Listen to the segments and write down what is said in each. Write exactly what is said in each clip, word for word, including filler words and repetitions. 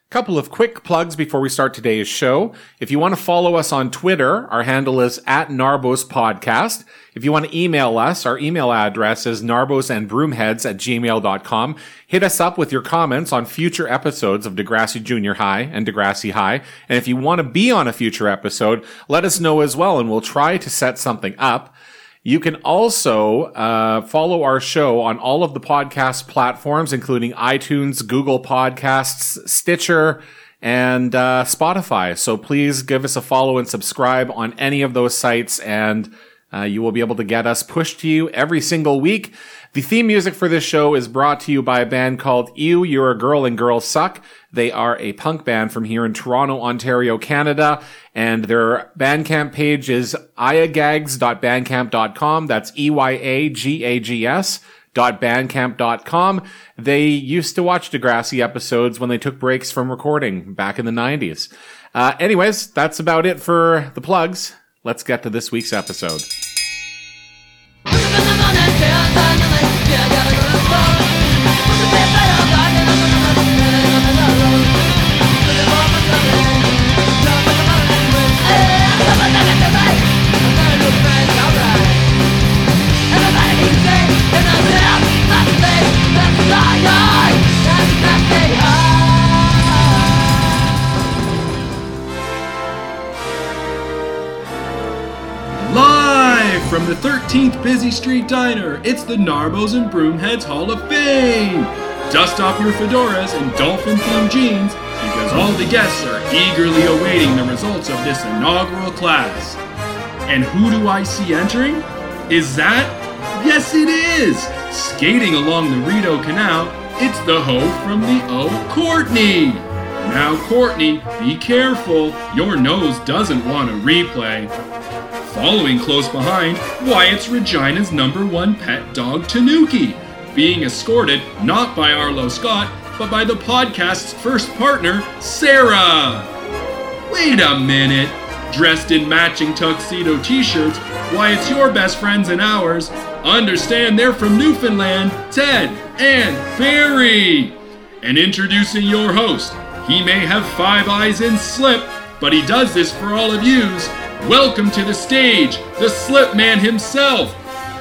Couple of quick plugs before we start today's show. If you want to follow us on Twitter, our handle is at Narbos Podcast. If you want to email us, our email address is narbosandbroomheads at gmail dot com. Hit us up with your comments on future episodes of Degrassi Junior High and Degrassi High. And if you want to be on a future episode, let us know as well, and we'll try to set something up. You can also uh, follow our show on all of the podcast platforms, including iTunes, Google Podcasts, Stitcher, and uh, Spotify. So please give us a follow and subscribe on any of those sites, and uh, you will be able to get us pushed to you every single week. The theme music for this show is brought to you by a band called Ew, You're a Girl and Girls Suck. They are a punk band from here in Toronto, Ontario, Canada, and their Bandcamp page is eyagags dot bandcamp dot com. That's E Y A G A G S dot bandcamp dot com. They used to watch Degrassi episodes when they took breaks from recording back in the nineties. Uh, anyways, that's about it for the plugs. Let's get to this week's episode. Live from the thirteenth Busy Street Diner, it's the Narbos and Broomheads Hall of Fame! Dust off your fedoras and dolphin-themed jeans, because all the guests are eagerly awaiting the results of this inaugural class. And who do I see entering? Is that? Yes, it is! Skating along the Rideau Canal, it's the hoe from the O, Courtney! Now, Courtney, be careful, your nose doesn't want a replay. Following close behind, Wyatt's Regina's number one pet dog, Tanuki, being escorted not by Arlo Scott, but by the podcast's first partner, Sarah. Wait a minute. Dressed in matching tuxedo t-shirts, why it's your best friends and ours. Understand they're from Newfoundland, Ted and Barry. And introducing your host, he may have five eyes and slip, but he does this for all of yous. Welcome to the stage, the slip man himself,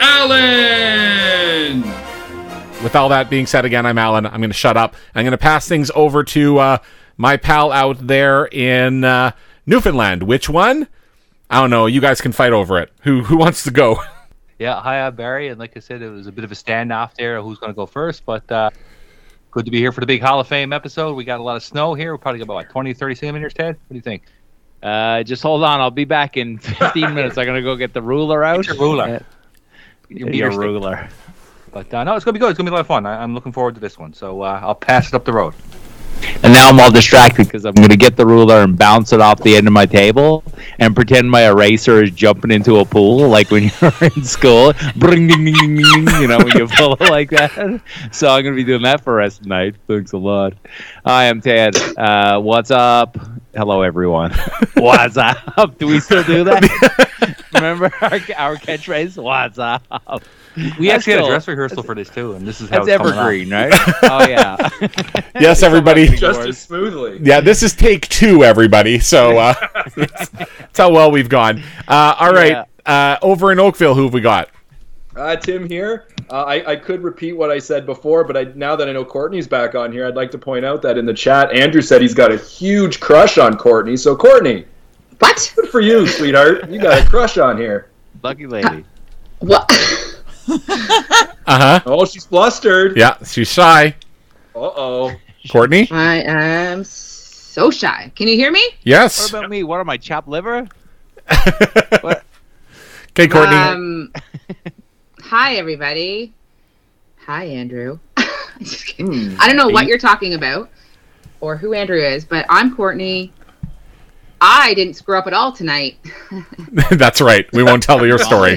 Alan! With all that being said, again, I'm Alan. I'm going to shut up. I'm going to pass things over to uh, my pal out there in uh, Newfoundland. Which one? I don't know. You guys can fight over it. Who who wants to go? Yeah, hi, I'm Barry. And like I said, it was a bit of a standoff there. Who's going to go first? But uh, good to be here for the big Hall of Fame episode. We got a lot of snow here. We'll probably get about like, twenty, thirty centimeters, Ted. What do you think? Uh, just hold on. I'll be back in fifteen minutes. I'm going to go get the ruler out. Get your ruler. Uh, your your ruler. But uh, no, it's going to be good. It's going to be a lot of fun. I- I'm looking forward to this one. So uh, I'll pass it up the road. And now I'm all distracted because I'm going to get the ruler and bounce it off the end of my table and pretend my eraser is jumping into a pool like when you're in school. Bring, ding, ding, ding, ding, you know, when you pull it like that. So I'm going to be doing that for the rest of the night. Thanks a lot. Hi, I'm Ted. Uh, what's up? Hello, everyone. What's up? Do we still do that? Remember our, our catchphrase? What's up? We That's actually had a cool. dress rehearsal for this too, and this is how That's it's coming evergreen, out. right? Oh, yeah. Yes, everybody. Just as smoothly. Yeah, this is take two, everybody. So uh, that's, that's how well we've gone. Uh, all right. Uh, over in Oakville, who have we got? Uh, Tim here. Uh, I, I could repeat what I said before, but I, now that I know Courtney's back on here, I'd like to point out that in the chat, Andrew said he's got a huge crush on Courtney. So, Courtney. What? Good for you, sweetheart. You got a crush on here. Lucky lady. What? Uh-huh. Oh, she's flustered. Yeah, she's shy. Uh-oh. Courtney? I am so shy. Can you hear me? Yes. What about me? What am I, chopped liver? Okay, Courtney. Um, hi, everybody. Hi, Andrew. Just kidding. I don't know what you're talking about or who Andrew is, but I'm Courtney. I didn't screw up at all tonight. That's right. We won't tell your story.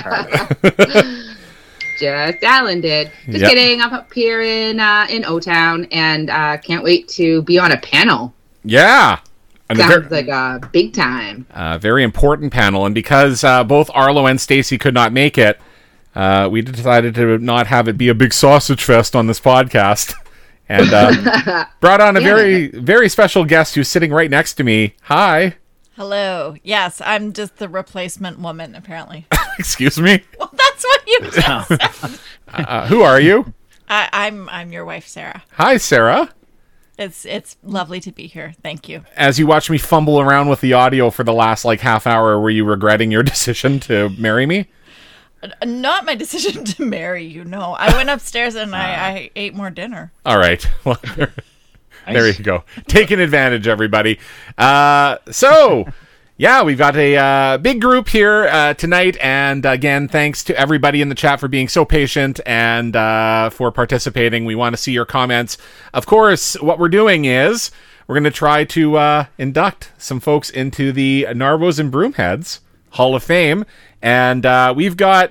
Just Alan did. Just Yep. kidding. I'm up here in uh, in O-Town and uh, can't wait to be on a panel. Yeah. And a Sounds ver- like a big time. uh, very important panel. And because uh, both Arlo and Stacy could not make it, uh, we decided to not have it be a big sausage fest on this podcast. and uh, brought on a very, very special guest who's sitting right next to me. Hi. Hello. Yes, I'm just the replacement woman, apparently. Excuse me? Well, that's what you just said. Uh, who are you? I, I'm I'm your wife, Sarah. Hi, Sarah. It's it's lovely to be here. Thank you. As you watch me fumble around with the audio for the last like half hour, were you regretting your decision to marry me? Not my decision to marry you, no. I went upstairs and I, I ate more dinner. All right. Well, there, there you go. Taking advantage, everybody. Uh, so, yeah, we've got a uh, big group here uh, tonight. And again, thanks to everybody in the chat for being so patient and uh, for participating. We want to see your comments. Of course, what we're doing is we're going to try to uh, induct some folks into the Narbos and Broomheads Hall of Fame. And uh, we've got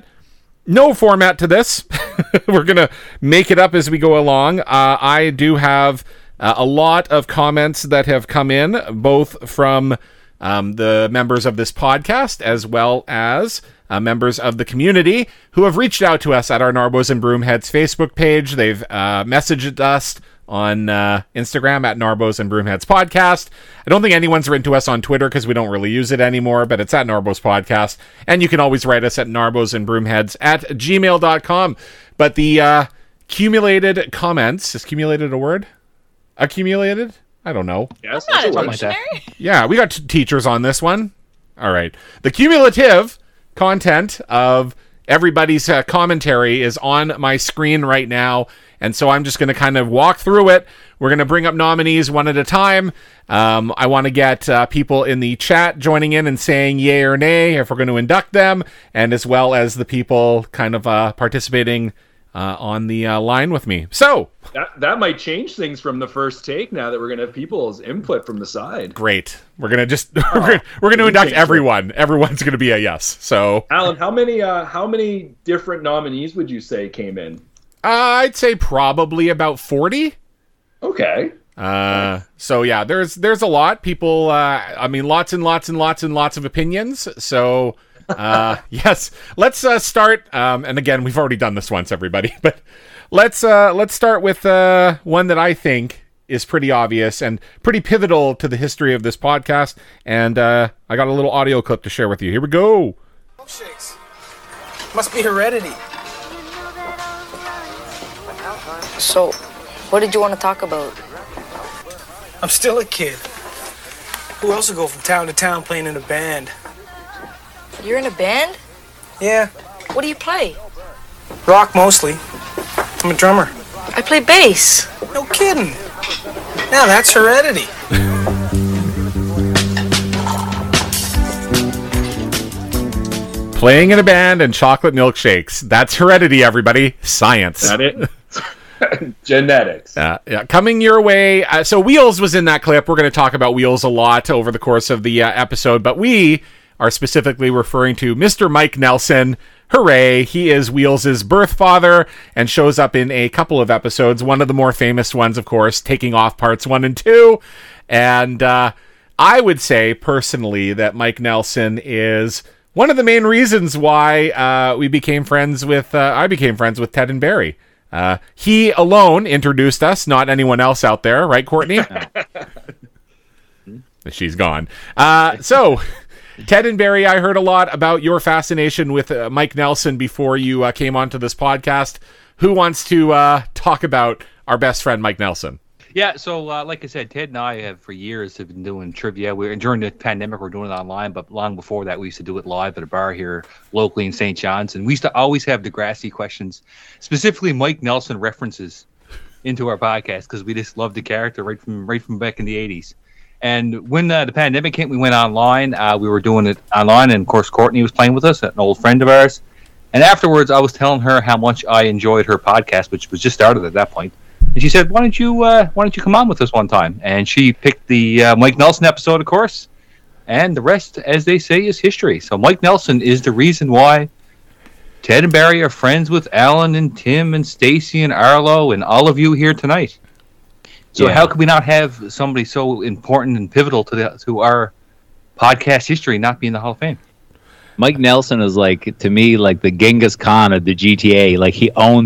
no format to this. We're going to make it up as we go along. Uh, I do have uh, a lot of comments that have come in, both from um, the members of this podcast as well as uh, members of the community who have reached out to us at our Narbos and Broomheads Facebook page. They've uh, messaged us on uh, Instagram at Narbos and Broomheads Podcast. I don't think anyone's written to us on Twitter because we don't really use it anymore, but it's at Narbos Podcast. And you can always write us at Narbos and Broomheads at gmail dot com. But the uh, accumulated comments, is accumulated a word? Accumulated? I don't know. Yes, I'm not a that's a word. dictionary. Yeah, we got t- teachers on this one. All right. The cumulative content of everybody's uh, commentary is on my screen right now. And so I'm just going to kind of walk through it. We're going to bring up nominees one at a time. Um, I want to get uh, people in the chat joining in and saying yay or nay if we're going to induct them, and as well as the people kind of uh, participating uh, on the uh, line with me. So That that might change things from the first take now that we're going to have people's input from the side. great. We're going to just we're going we're going to induct everyone. Everyone's going to be a yes. So Alan, how many uh, how many different nominees would you say came in? uh, I'd say probably about forty. Okay. Uh, so yeah, there's there's a lot. People, uh, I mean, lots and lots and lots and lots of opinions. So uh, yes, let's uh, start. Um, and again, we've already done this once, everybody. But let's uh, let's start with uh, one that I think is pretty obvious and pretty pivotal to the history of this podcast. And uh, I got a little audio clip to share with you. Here we go. Milkshakes. Must be heredity. So, what did you want to talk about? I'm still a kid. Who else will go from town to town playing in a band? You're in a band? Yeah, What do you play? rock mostly. I'm a drummer. I play bass. No kidding. Now that's heredity. Playing in a band and chocolate milkshakes. That's heredity, everybody. Science. Is that it? Genetics. Uh, yeah, coming your way. Uh, so Wheels was in that clip. We're going to talk about Wheels a lot over the course of the uh, episode, but we are specifically referring to Mister Mike Nelson. Hooray! He is Wheels' birth father and shows up in a couple of episodes. One of the more famous ones, of course, Taking Off Parts one and two. And uh, I would say, personally, that Mike Nelson is one of the main reasons why uh, we became friends with, uh, I became friends with Ted and Barry. Uh, he alone introduced us, not anyone else out there, right, Courtney? She's gone. Uh, so, Ted and Barry, I heard a lot about your fascination with uh, Mike Nelson before you uh, came onto this podcast. Who wants to uh, talk about our best friend, Mike Nelson? Yeah, so uh, like I said, Ted and I have for years have been doing trivia. We during the pandemic, we're doing it online, but long before that, we used to do it live at a bar here locally in Saint John's, and we used to always have Degrassi questions, specifically Mike Nelson references into our podcast because we just loved the character right from right from back in the eighties. And when uh, the pandemic hit, we went online. Uh, we were doing it online, and of course, Courtney was playing with us, an old friend of ours. And afterwards, I was telling her how much I enjoyed her podcast, which was just started at that point. And she said, "Why don't you uh, Why don't you come on with us one time?" And she picked the uh, Mike Nelson episode, of course. And the rest, as they say, is history. So Mike Nelson is the reason why Ted and Barry are friends with Alan and Tim and Stacy and Arlo and all of you here tonight. So Yeah. how could we not have somebody so important and pivotal to the to our podcast history not be in the Hall of Fame? Mike Nelson is like, to me, like the Genghis Khan of the G T A. Like he owns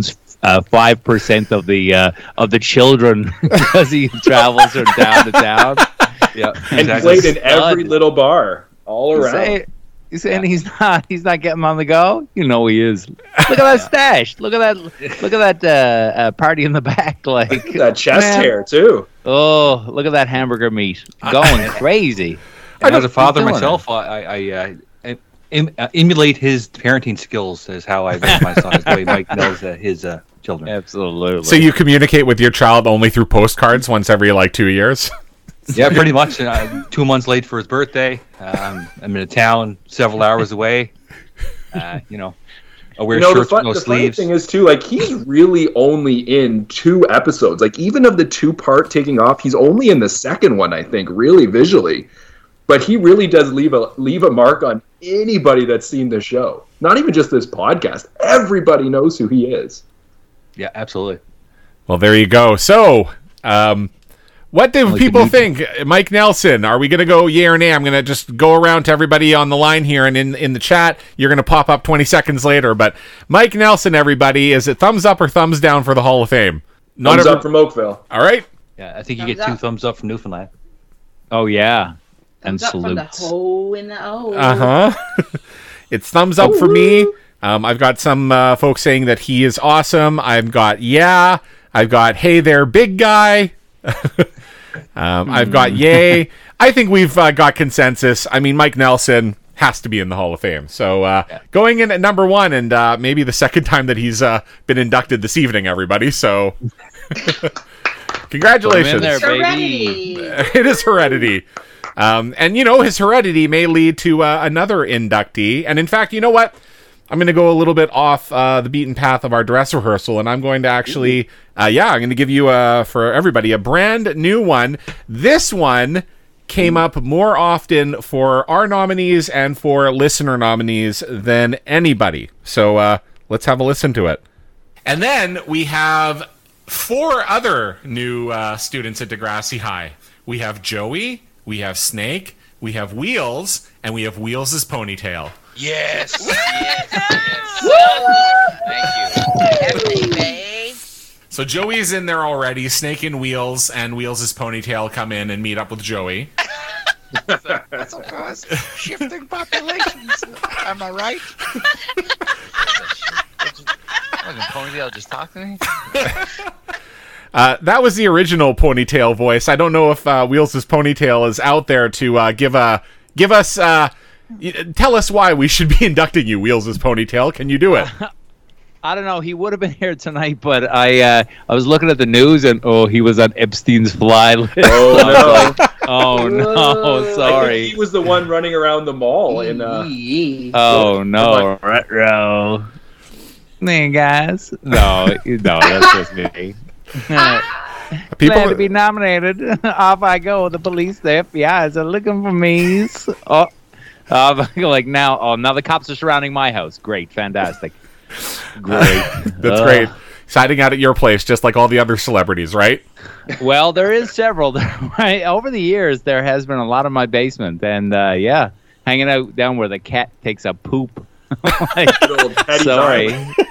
uh, five percent of the uh, of the children because he travels from town to town. Yeah, and played in every little bar all around. Say, He's saying yeah. he's not. He's not getting on the go. You know he is. Look at that stash. Look at that. Look at that uh, uh, party in the back. Like that chest man. hair too. Oh, look at that hamburger meat going crazy. And as a father myself, I, I uh, em, uh, emulate his parenting skills. Is how I raise my son. Is the way Mike knows uh, his uh, children. Absolutely. So you communicate with your child only through postcards once every like two years. Yeah, pretty much. Uh, two months late for his birthday. Um, I'm in a town several hours away. Uh, you know, I wear you know, shirts the fun, with no the sleeves. The funny thing is, too, like, he's really only in two episodes. Like, even of the two-part taking off, he's only in the second one, I think, really visually. But he really does leave a leave a mark on anybody that's seen the show. Not even just this podcast. Everybody knows who he is. Yeah, absolutely. Well, there you go. So, um... what do like people think? Mike Nelson, are we going to go yay or nay? I'm going to just go around to everybody on the line here, and in, in the chat, you're going to pop up twenty seconds later. But Mike Nelson, everybody, is it thumbs up or thumbs down for the Hall of Fame? Not thumbs every- up from Oakville. All right. Yeah, I think you thumbs get two up. thumbs up from Newfoundland. Oh, yeah. Thumbs and up salutes. From the ho in the O. Uh-huh. It's thumbs up for me. Um, I've got some uh, folks saying that he is awesome. I've got yeah. I've got hey there, big guy. Um, I've got yay. I think we've uh, got consensus. I mean, Mike Nelson has to be in the Hall of Fame. So uh, yeah. going in at number one, and uh, maybe the second time that he's uh, been inducted this evening, everybody. So congratulations. There, heredity. It is heredity. Um, and, you know, his heredity may lead to uh, another inductee. And, in fact, you know what? I'm going to go a little bit off uh, the beaten path of our dress rehearsal, and I'm going to actually, uh, yeah, I'm going to give you, uh, for everybody, a brand new one. This one came up more often for our nominees and for listener nominees than anybody. So uh, let's have a listen to it. And then we have four other new uh, students at Degrassi High. We have Joey, we have Snake, we have Wheels, and we have Wheels' ponytail. Yes. yes. yes. Thank you. Everybody. So Joey's in there already. Snake and Wheels and Wheels' ponytail come in and meet up with Joey. That's of course shifting populations. Am I right? Wasn't ponytail just talk to me? Uh, that was the original ponytail voice. I don't know if uh, Wheels' ponytail is out there to uh, give a give us. Uh, Tell us why we should be inducting you, Wheels' ponytail. Can you do it? I don't know. He would have been here tonight, but I uh, I was looking at the news, and oh, he was on Epstein's fly list. Oh no! Like, oh no! Sorry. I think he was the one running around the mall in. Uh, oh no! Retro. Hey guys. No, no, that's just me. People Glad to be nominated. Off I go. The police, the F B Is are looking for me. Oh. Uh, like now, oh, now the cops are surrounding my house. Great, fantastic, great. That's uh, great. He's hiding out at your place, just like all the other celebrities, right? Well, there is several. Right over the years, there has been a lot in my basement, and uh, yeah, hanging out down where the cat takes a poop. Like, sorry.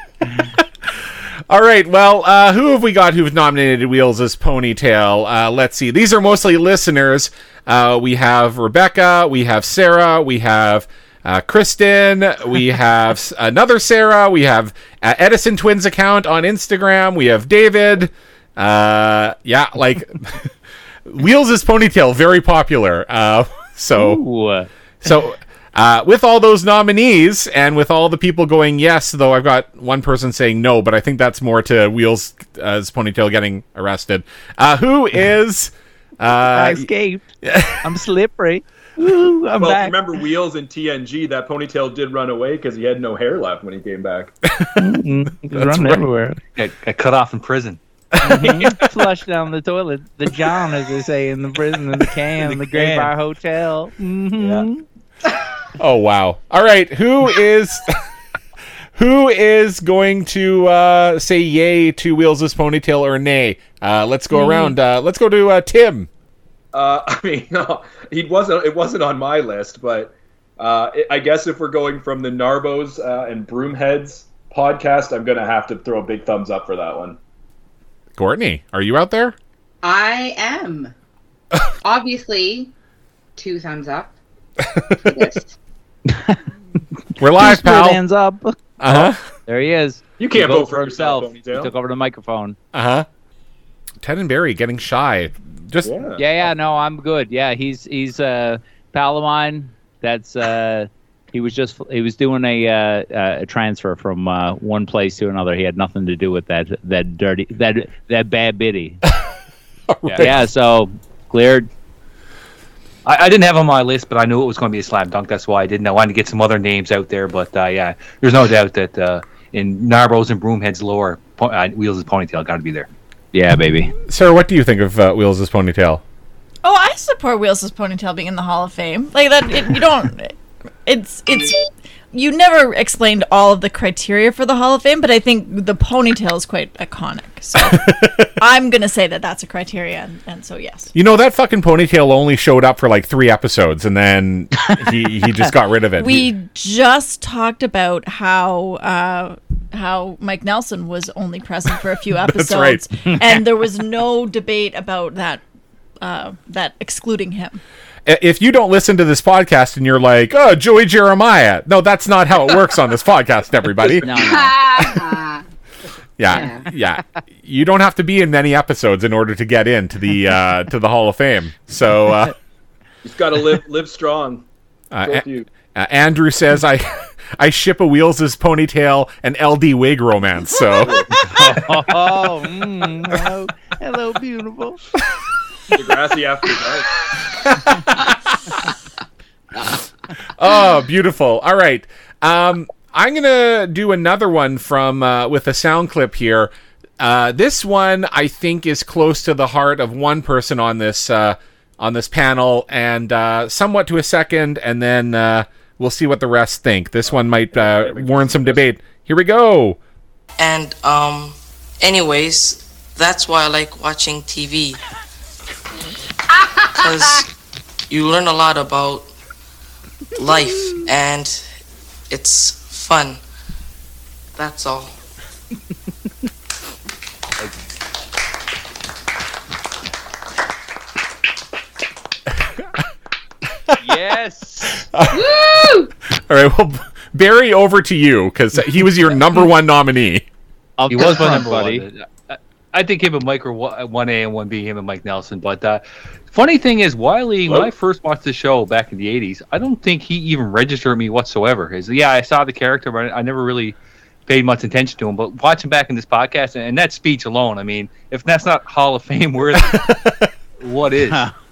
All right, well, uh, who have we got who've nominated Wheels' ponytail? Uh, let's see. These are mostly listeners. Uh, we have Rebecca, we have Sarah, we have uh, Kristen, we have another Sarah, we have uh, Edison Twins account on Instagram, we have David. Uh, yeah, like Wheels' ponytail, very popular. Uh, so, Ooh. so. Uh, with all those nominees and with all the people going yes, though I've got one person saying no, but I think that's more to Wheels' uh, ponytail getting arrested. Uh, who is... Uh, I escaped. I'm slippery. Ooh, I'm well, back. remember Wheels in T N G, that ponytail did run away because he had no hair left when he came back. Mm-hmm. He's running right. everywhere. Got, got cut off in prison. Mm-hmm. Flushed down the toilet. The John, as they say in the prison, in the can, in the Great can. Bar Hotel. Mm-hmm. Yeah. Oh, wow. All right, who is... Who is going to uh, say yay to Wheels' ponytail or nay? Uh, let's go mm. around. Uh, let's go to uh, Tim. Uh, I mean, no, he wasn't. It wasn't on my list, but uh, it, I guess if we're going from the Narbos uh, and Broomheads podcast, I'm going to have to throw a big thumbs up for that one. Courtney, are you out there? I am. Obviously, two thumbs up for this. We're live, Two pal. hands up. Uh huh. There he is. You can't He vote for himself. yourself, He Ponytail. took over the microphone. Uh huh. Ted and Barry getting shy. Just Yeah. Yeah, yeah, no, I'm good. Yeah, he's he's uh, pal of mine. That's uh, he was just he was doing a uh, a transfer from uh, one place to another. He had nothing to do with that that dirty that that bad biddy. right. Yeah, so cleared. I, I didn't have on my list, but I knew it was going to be a slam dunk. That's why I didn't. I wanted to get some other names out there, but uh, yeah, there's no doubt that uh, in Narbos and Broomhead's lore, po- uh, Wheels' Ponytail got to be there. Yeah, baby. Sarah, what do you think of uh, Wheels' Ponytail? Oh, I support Wheels' Ponytail being in the Hall of Fame. Like that, it, you don't. It's it's. You never explained all of the criteria for the Hall of Fame, but I think the ponytail is quite iconic. So I'm gonna say that that's a criteria, and, and so yes. You know, that fucking ponytail only showed up for like three episodes, and then he he just got rid of it. We He- just talked about how uh, how Mike Nelson was only present for a few episodes, right. and there was no debate about that uh, that excluding him. if you don't listen to this podcast and you're like, oh, Joey Jeremiah, no, that's not how it works on this podcast, everybody. No, no. Yeah, yeah. You don't have to be in many episodes in order to get into the uh, to the Hall of Fame. So uh, You've got to live live strong. uh, Go A- with you. uh, Andrew says I I ship a Wheels' Ponytail and L D wig romance. So Oh, mm, hello, hello, beautiful. Degrassi after dark. oh, beautiful. All right. Um, I'm going to do another one from uh, with a sound clip here. Uh, this one I think is close to the heart of one person on this uh, on this panel, and uh, somewhat to a second, and then uh, we'll see what the rest think. This one might uh, warrant some debate. Here we go. And um, anyways, that's why I like watching T V. Because you learn a lot about life and it's fun. That's all. Yes. Woo! All right, well, Barry, over to you, because he was your number one nominee. I'll He was my confirm, number buddy. one. I, I think him and Mike are one one A and one B, him and Mike Nelson. But uh, funny thing is, Wiley, when I first watched the show back in the eighties, I don't think he even registered me whatsoever. His, yeah, I saw the character, but I never really paid much attention to him. But watching back in this podcast, and, and that speech alone, I mean, if that's not Hall of Fame worthy, what is?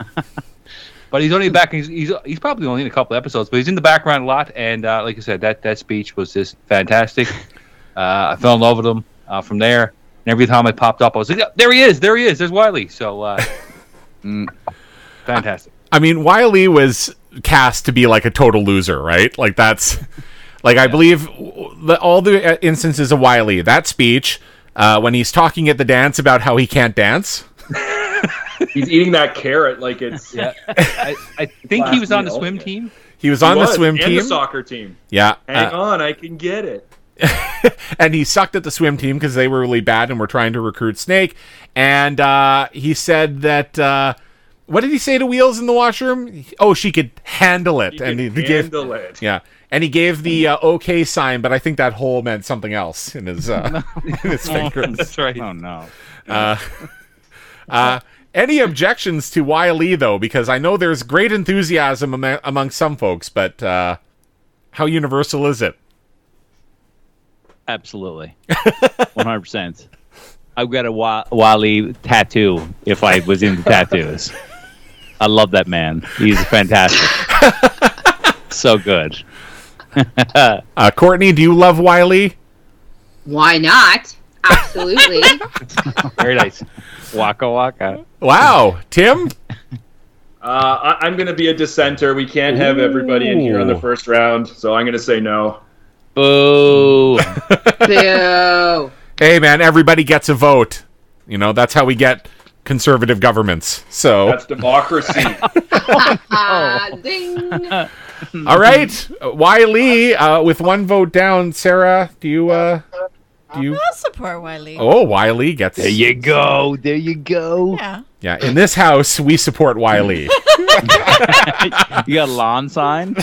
But he's only back. He's, he's he's probably only in a couple episodes, but he's in the background a lot. And uh, like I said, that, that speech was just fantastic. Uh, I fell in love with him uh, from there. And every time I popped up, I was like, "Yeah, there he is, there he is, there's Wiley." So uh, mm, fantastic. I mean, Wiley was cast to be like a total loser, right? Like that's, like I believe the, all the instances of Wiley, that speech uh, when he's talking at the dance about how he can't dance. He's eating that carrot like it's. Yeah, I, I think he was on the Last swim meal. team. He was He on was, the swim and team. the soccer team. Yeah, Hang uh, on, I can get it. and he sucked at the swim team because they were really bad and were trying to recruit Snake. And uh, he said that. Uh, what did he say to Wheels in the washroom? Oh, she could handle it, He and can he, he gave. handle it. Yeah, and he gave the uh, okay sign, but I think that hole meant something else in his uh, in his fingers. That's right. Oh no. Uh, uh, any objections to Wiley though? Because I know there's great enthusiasm am- among some folks, but uh, how universal is it? Absolutely. one hundred percent. I've got a Wa- Wally tattoo if I was into tattoos. I love that man. He's fantastic. So good. uh, Courtney, do you love Wiley? Why not? Absolutely. Very nice. Waka waka. Wow. Tim? Uh, I, I'm going to be a dissenter. We can't have everybody in here on the Ooh. first round, so I'm going to say no. Boo. Boo. Hey, man, everybody gets a vote. You know, that's how we get conservative governments. So that's democracy. Oh, ding. All right, Wiley, uh, with one vote down. Sarah, do you uh, do you? I'll support Wiley. Oh, Wiley gets. There you go. There you go. Yeah. Yeah, in this house, we support Wiley. You got a lawn sign?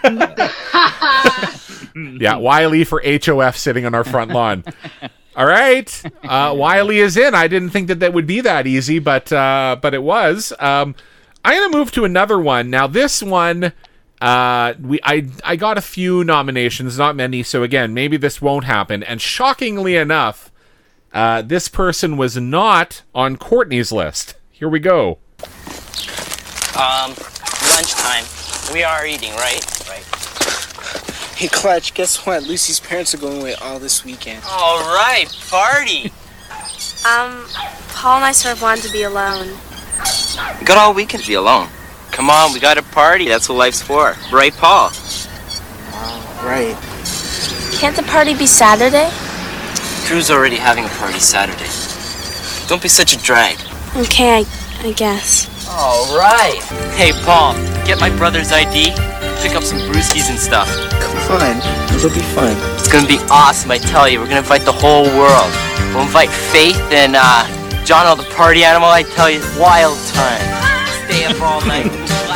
Yeah, Wiley for H O F sitting on our front lawn. All right, uh, Wiley is in. I didn't think that that would be that easy, but uh, but it was. Um, I'm gonna move to another one now. This one, uh, we I I got a few nominations, not many. So again, maybe this won't happen. And shockingly enough, uh, this person was not on Courtney's list. Here we go. Um, lunchtime. We are eating, right? Right. Hey, Clutch, guess what? Lucy's parents are going away all this weekend. All right, party. Um, Paul and I sort of wanted to be alone. We got all weekend to be alone. Come on, we got a party. That's what life's for. Right, Paul? Right. Can't the party be Saturday? Drew's already having a party Saturday. Don't be such a drag. Okay, I, I guess. All right. Hey, Paul, get my brother's I D. Pick up some brewskis and stuff. Come on, it'll be fun. It's gonna be awesome, I tell you. We're gonna invite the whole world. We'll invite Faith and uh, John, all the party animal. I tell you, wild time. Stay up all night.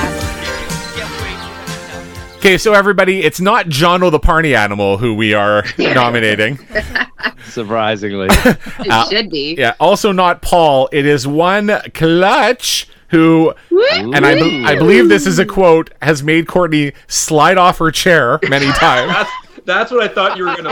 Okay, so everybody, it's not Jono the Party Animal who we are nominating. Surprisingly. It uh, should be. Yeah, also not Paul. It is one Clutch who, Ooh. and I, be- I believe this is a quote, has made Courtney slide off her chair many times. That's, that's what I thought you were going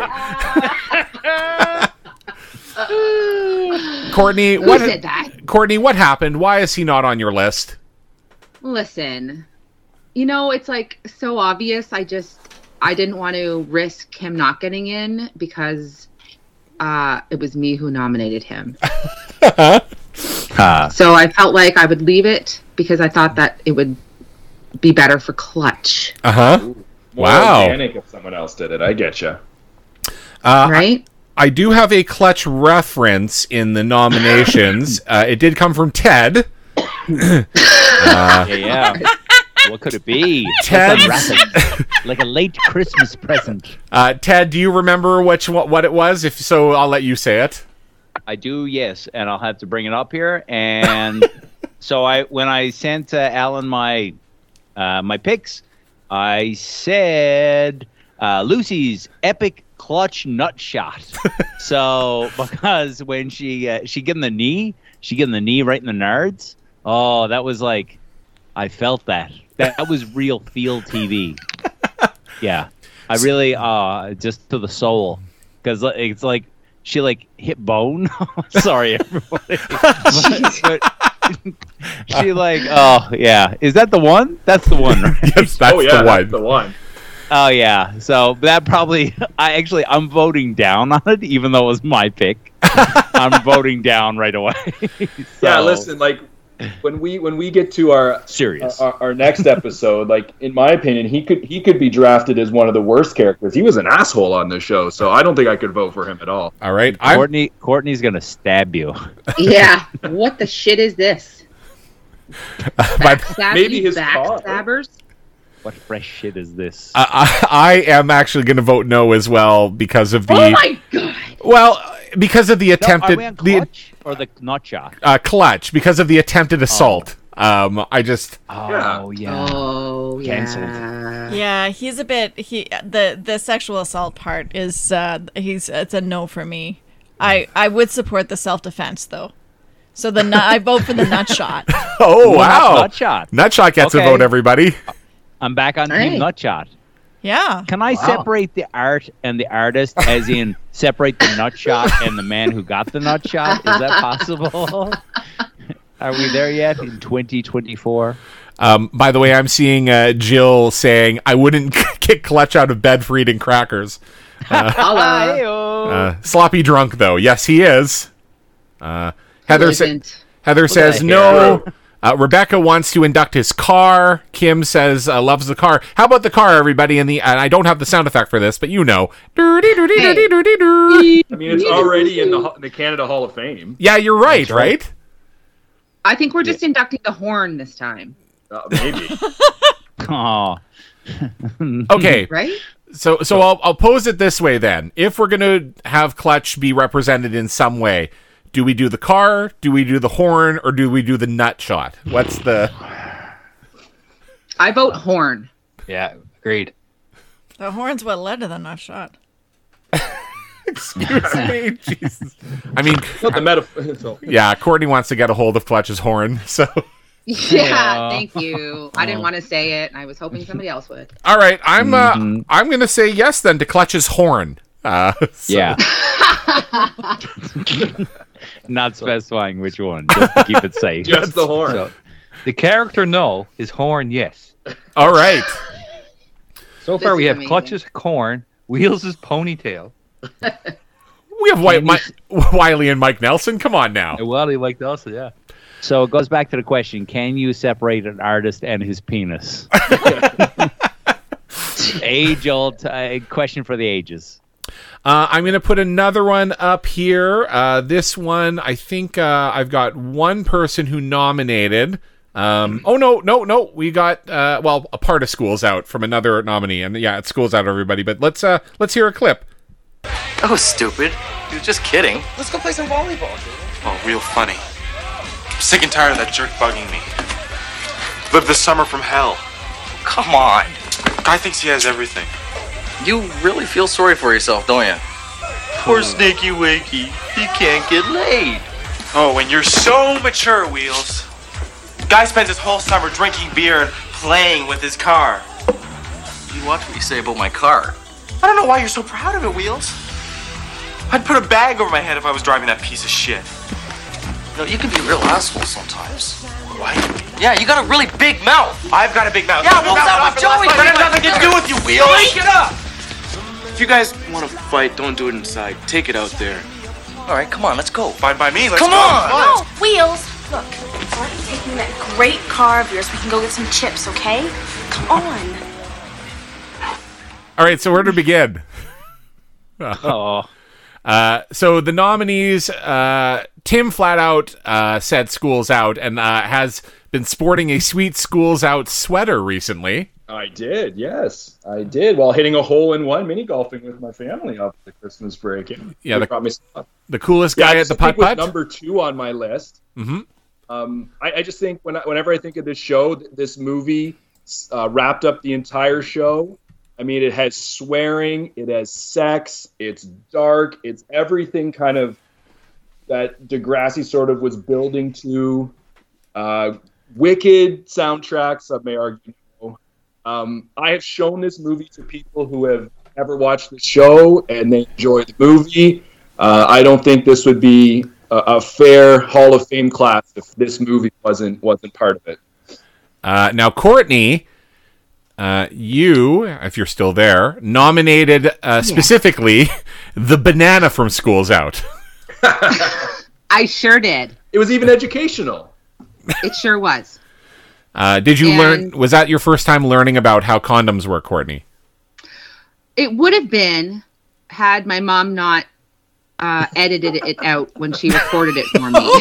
to play. Courtney, Who what said that? Courtney, what happened? Why is he not on your list? Listen, you know, it's like so obvious. I just, I didn't want to risk him not getting in because uh, it was me who nominated him. Huh. So I felt like I would leave it because I thought that it would be better for Clutch. Uh huh. More Wow. organic if someone else did it. I get you. Uh, right? I, I do have a Clutch reference in the nominations. uh, it did come from Ted. uh, yeah, yeah. What could it be? Ted, like a late Christmas present. Uh, Ted, do you remember which what, what it was? If so, I'll let you say it. I do, yes, and I'll have to bring it up here. And so I, when I sent uh, Alan my uh, my picks, I said uh, Lucy's epic clutch nut shot. So because when she uh, she gave him the knee, she gave him the knee right in the nards. Oh, that was like, I felt that. That, that was real field T V. Yeah, I really uh just to the soul, because it's like. She like hit bone. Sorry, everybody. but, but she like, oh yeah, is that the one? That's the one, right? Yes, that's oh, yeah, the one. That's the one. Oh yeah. So that probably. I actually I'm voting down on it, even though it was my pick. I'm voting down right away. So, yeah, listen, like when we when we get to our serious our, our next episode, like in my opinion, he could he could be drafted as one of the worst characters. He was an asshole on this show, so I don't think I could vote for him at all. All right, Courtney. I'm... Courtney's gonna stab you. Yeah. What the shit is this? Backstab- maybe his backstabbers. What fresh shit is this? I, I, I am actually going to vote no as well because of the. Oh my god! Well, because of the attempted no, are we on Clutch the or the nut shot. Uh, Clutch because of the attempted assault. Oh. Um, I just. Oh yeah. Oh yeah. Cancelled. Yeah, he's a bit. He the the sexual assault part is. Uh, he's it's a no for me. I I would support the self defense though. So the nut, I vote for the nut shot. Oh wow! Nut shot. Nut shot gets Okay. a vote. Everybody. I'm back on Right. Team Nutshot. Yeah. Can I Wow. separate the art and the artist, as in separate the nutshot and the man who got the nutshot? Is that possible? Are we there yet in twenty twenty-four? Um, by the way, I'm seeing uh, Jill saying, I wouldn't kick Clutch out of bed for eating crackers. Uh, Hello. uh, sloppy drunk, though. Yes, he is. Uh, Heather, sa- isn't? Heather says the no. hell? Uh, Rebecca wants to induct his car. Kim says uh, loves the car. How about the car, everybody? And the and I don't have the sound effect for this, but you know. Hey. I mean, it's already in the in the Canada Hall of Fame. Yeah, you're right, right? I think we're just yeah. inducting the horn this time. Uh, maybe. Oh. Okay. Right? So so I'll I'll pose it this way then. If we're gonna have Clutch be represented in some way, do we do the car, do we do the horn, or do we do the nut shot? What's the I vote horn. Yeah, agreed. The horn's what led to the nut shot. Excuse me, Jesus. I mean, Not the metaphor. Yeah, Courtney wants to get a hold of Clutch's horn, so. Yeah, yeah, thank you. I didn't want to say it, and I was hoping somebody else would. All right, I'm mm-hmm. uh, I'm going to say yes then to Clutch's horn. Uh, so. Yeah. Not specifying which one, just to keep it safe. Just the horn. So, the character no, his horn yes. All right. So far, we have amazing. Clutch's horn, Wheels' ponytail. We have White, Mi- Wiley and Mike Nelson. Come on now. Wiley, Mike Nelson, yeah. So it goes back to the question, can you separate an artist and his penis? Age-old uh, question for the ages. Uh, I'm going to put another one up here. Uh, this one, I think uh, I've got one person who nominated. Um, oh, no, no, no. We got, uh, well, a part of School's Out from another nominee. And yeah, it's School's Out, everybody. But let's uh, let's hear a clip. That was stupid. He was just kidding. Let's go play some volleyball, dude. Oh, real funny. I'm sick and tired of that jerk bugging me. Live the summer from hell. Come on. Guy thinks he has everything. You really feel sorry for yourself, don't you? Poor Sneaky Wakey. He can't get laid. Oh, and you're so mature, Wheels. Guy spends his whole summer drinking beer and playing with his car. You watch what you say about my car. I don't know why you're so proud of it, Wheels. I'd put a bag over my head if I was driving that piece of shit. No, you can be a real asshole sometimes. What? Yeah, you got a really big mouth. I've got a big mouth. Yeah, what's that with Joey? That has nothing to do with you, Wheels. Break it up. If you guys want to fight, don't do it inside. Take it out there. All right, come on, let's go. Fine by me. Let's come go. on. No, Wheels. Look, why don't you take me that great car of yours? We can go get some chips, okay? Come on. All right, so where to begin? Oh. Uh, so the nominees, uh, Tim flat out uh, said School's Out and uh, has been sporting a sweet School's Out sweater recently. I did, yes. I did, while hitting a hole-in-one mini golfing with my family after the Christmas break. Yeah, the, the coolest guy yeah, at the putt-putt? Number two on my list. Mm-hmm. Um, I, I just think when I, whenever I think of this show, this movie uh, wrapped up the entire show. I mean, it has swearing, it has sex, it's dark, it's everything kind of that Degrassi sort of was building to. Uh, wicked soundtrack, some may argue. Um, I have shown this movie to people who have never watched the show and they enjoy the movie. Uh, I don't think this would be a, a fair Hall of Fame class if this movie wasn't wasn't part of it. Uh, now, Courtney, uh, you, if you're still there, nominated uh, yeah. specifically the banana from School's Out. I sure did. It was even educational. It sure was. Uh, did you and learn, was that your first time learning about how condoms work, Courtney? It would have been had my mom not uh, edited it out when she recorded it for me.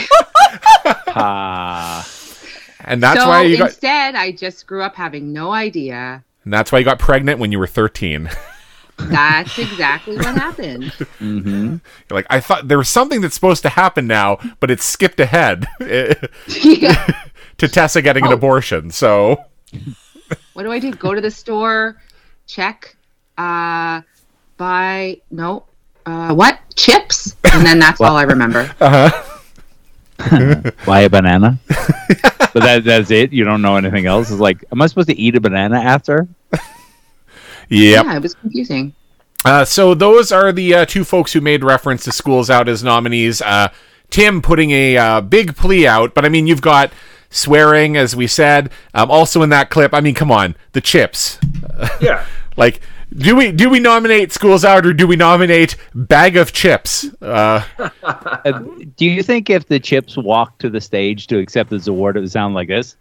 Ah. And that's so why you got... instead, I just grew up having no idea. And that's why you got pregnant when you were thirteen. That's exactly what happened. Mm-hmm. You're like, I thought there was something that's supposed to happen now, but it skipped ahead yeah. to Tessa getting oh. an abortion. So what do I do? Go to the store, check, uh, buy, no, uh, what? Chips? And then that's all I remember. Uh-huh. Buy a banana? But that, that's it? You don't know anything else? It's like, am I supposed to eat a banana after? Yep. Yeah, it was confusing. Uh, so those are the uh, two folks who made reference to School's Out as nominees. Uh, Tim putting a uh, big plea out, but I mean, you've got swearing, as we said. Um, also in that clip, I mean, come on, the chips. Yeah. Like, do we do we nominate School's Out or do we nominate Bag of Chips? Uh, uh, do you think if the chips walked to the stage to accept this award, it would sound like this?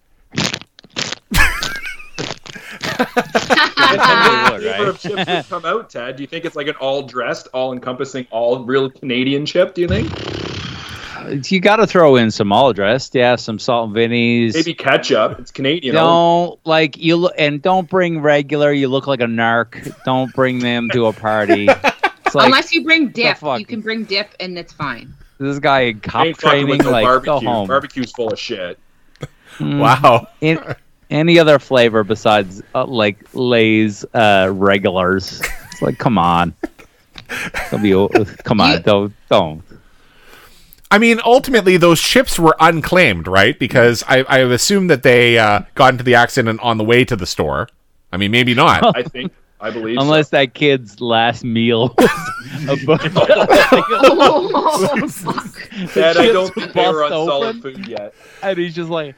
What flavor of chips would come out, Ted? Do you think it's like an all-dressed, all-encompassing, all real Canadian chip, do you think? You got to throw in some all dressed, yeah, some salt and vinnies, maybe ketchup. It's Canadian. Don't like you look, and don't bring regular. You look like a narc. Don't bring them to a party. It's like, unless you bring dip, fuck? you can bring dip, and it's fine. This guy in cop Ain't fucking with training, no like barbecue. go home. Barbecue's full of shit. Mm. Wow. In, any other flavor besides uh, like Lay's uh, regulars? It's like, come on. Don't be, come on, don't don't. I mean, ultimately, those chips were unclaimed, right? Because I, I assume that they uh, got into the accident on the way to the store. I mean, maybe not. I think, I believe Unless so. that kid's last meal was a bunch of, Oh, fuck. Dad, I don't think they were on bust solid open. food yet. And he's just like,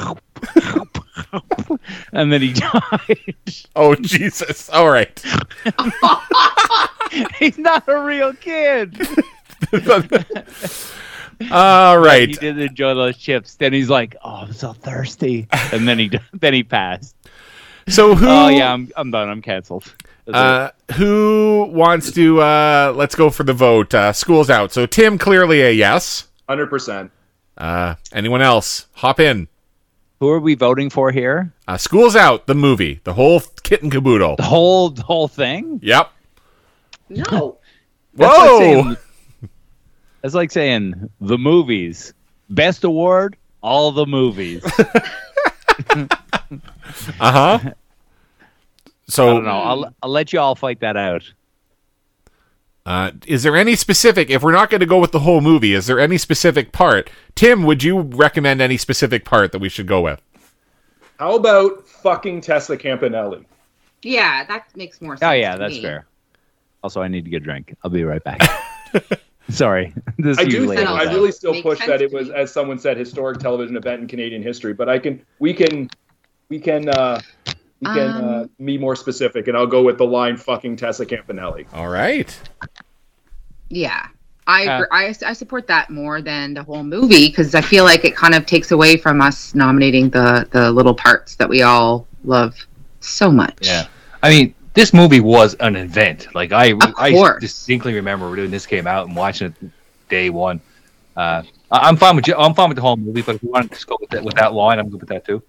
and then he died. Oh, Jesus. All right. He's not a real kid. All right. He did enjoy those chips. Then he's like, "Oh, I'm so thirsty," and then he then he passed. So who? Oh yeah, I'm I'm done. I'm canceled. Uh, who wants to? Uh, let's go for the vote. Uh, school's out. So Tim, clearly a yes. Hundred percent. Uh, anyone else? Hop in. Who are we voting for here? Uh, school's out. The movie, the whole kit and caboodle. The whole the whole thing. Yep. No. That's Whoa. Like saying, that's like saying the movies. Best award, all the movies. Uh huh. So I don't know. I'll I'll let you all fight that out. Uh, is there any specific? If we're not going to go with the whole movie, is there any specific part? Tim, would you recommend any specific part that we should go with? How about fucking Tessa Campanelli? Yeah, that makes more sense. Oh yeah, to that's me. fair. Also, I need to get a drink. I'll be right back. Sorry. This I do usually think happens. I really still Makes push sense that it to was, me. as someone said, historic television event in Canadian history. But I can, we can, we can, uh, we can Um, uh, be more specific, and I'll go with the line "fucking Tessa Campanelli." All right. Yeah. I, Uh, agree- I I support that more than the whole movie because I feel like it kind of takes away from us nominating the the little parts that we all love so much. Yeah. I mean, this movie was an event. Like I, I course. distinctly remember when this came out and watching it day one. Uh, I- I'm fine with you- I'm fine with the whole movie, but if you want to just go with that, with that line, I'm good with that too.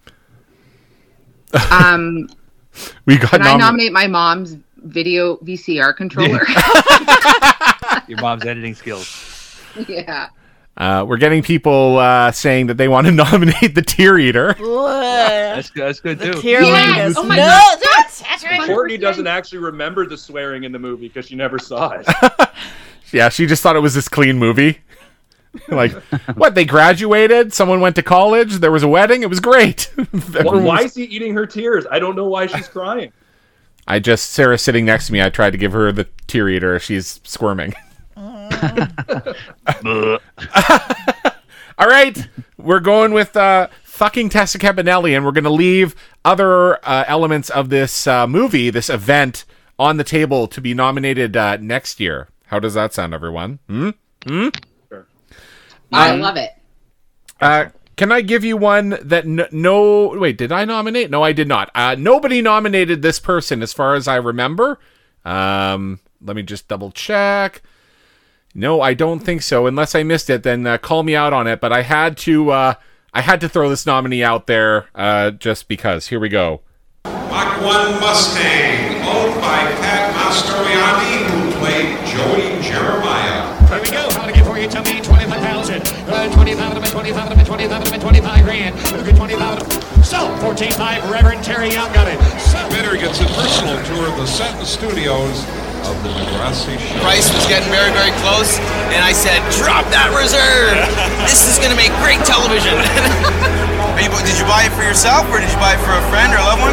Um, We got can I nominated. nominate my mom's video V C R controller? Your mom's editing skills. Yeah. Uh, we're getting people uh, saying that they want to nominate the Tear Eater. That's good. That's good too. Tear Yes! Yes. Oh my no, God. that's, that's right. Courtney doesn't actually remember the swearing in the movie because she never saw it. Yeah, she just thought it was this clean movie. Like, what? They graduated. Someone went to college. There was a wedding. It was great. Well, Everyone why was- is he eating her tears? I don't know why she's crying. I just Sarah's sitting next to me. I tried to give her the Tear Eater. She's squirming. All right, we're going with uh, fucking Tessa Campanelli, and we're going to leave other uh, elements of this uh, movie, this event, on the table to be nominated uh, next year. How does that sound, everyone? Hmm? Hmm? I Um, love it. Uh, can I give you one that n- no... Wait, did I nominate? No, I did not. Uh, nobody nominated this person as far as I remember. Um, let me just double check. No, I don't think so. Unless I missed it, then uh, call me out on it. But I had to uh, I had to throw this nominee out there uh, just because. Here we go. Mach one Mustang, owned by Pat Mastroianni, who played Joey Jeremiah. Here we go. How to get for you? Tell me twenty-five thousand. Uh, twenty-five of them, twenty-five of them, twenty-five of them, twenty-five grand. Look at twenty-five of them. So, fourteen five, Reverend Terry Young got it. So, Bidder gets a personal tour of the set and studios of the Degrassi show. Price was getting very, very close, and I said, drop that reserve. This is going to make great television. Are you, did you buy it for yourself, or did you buy it for a friend or a loved one?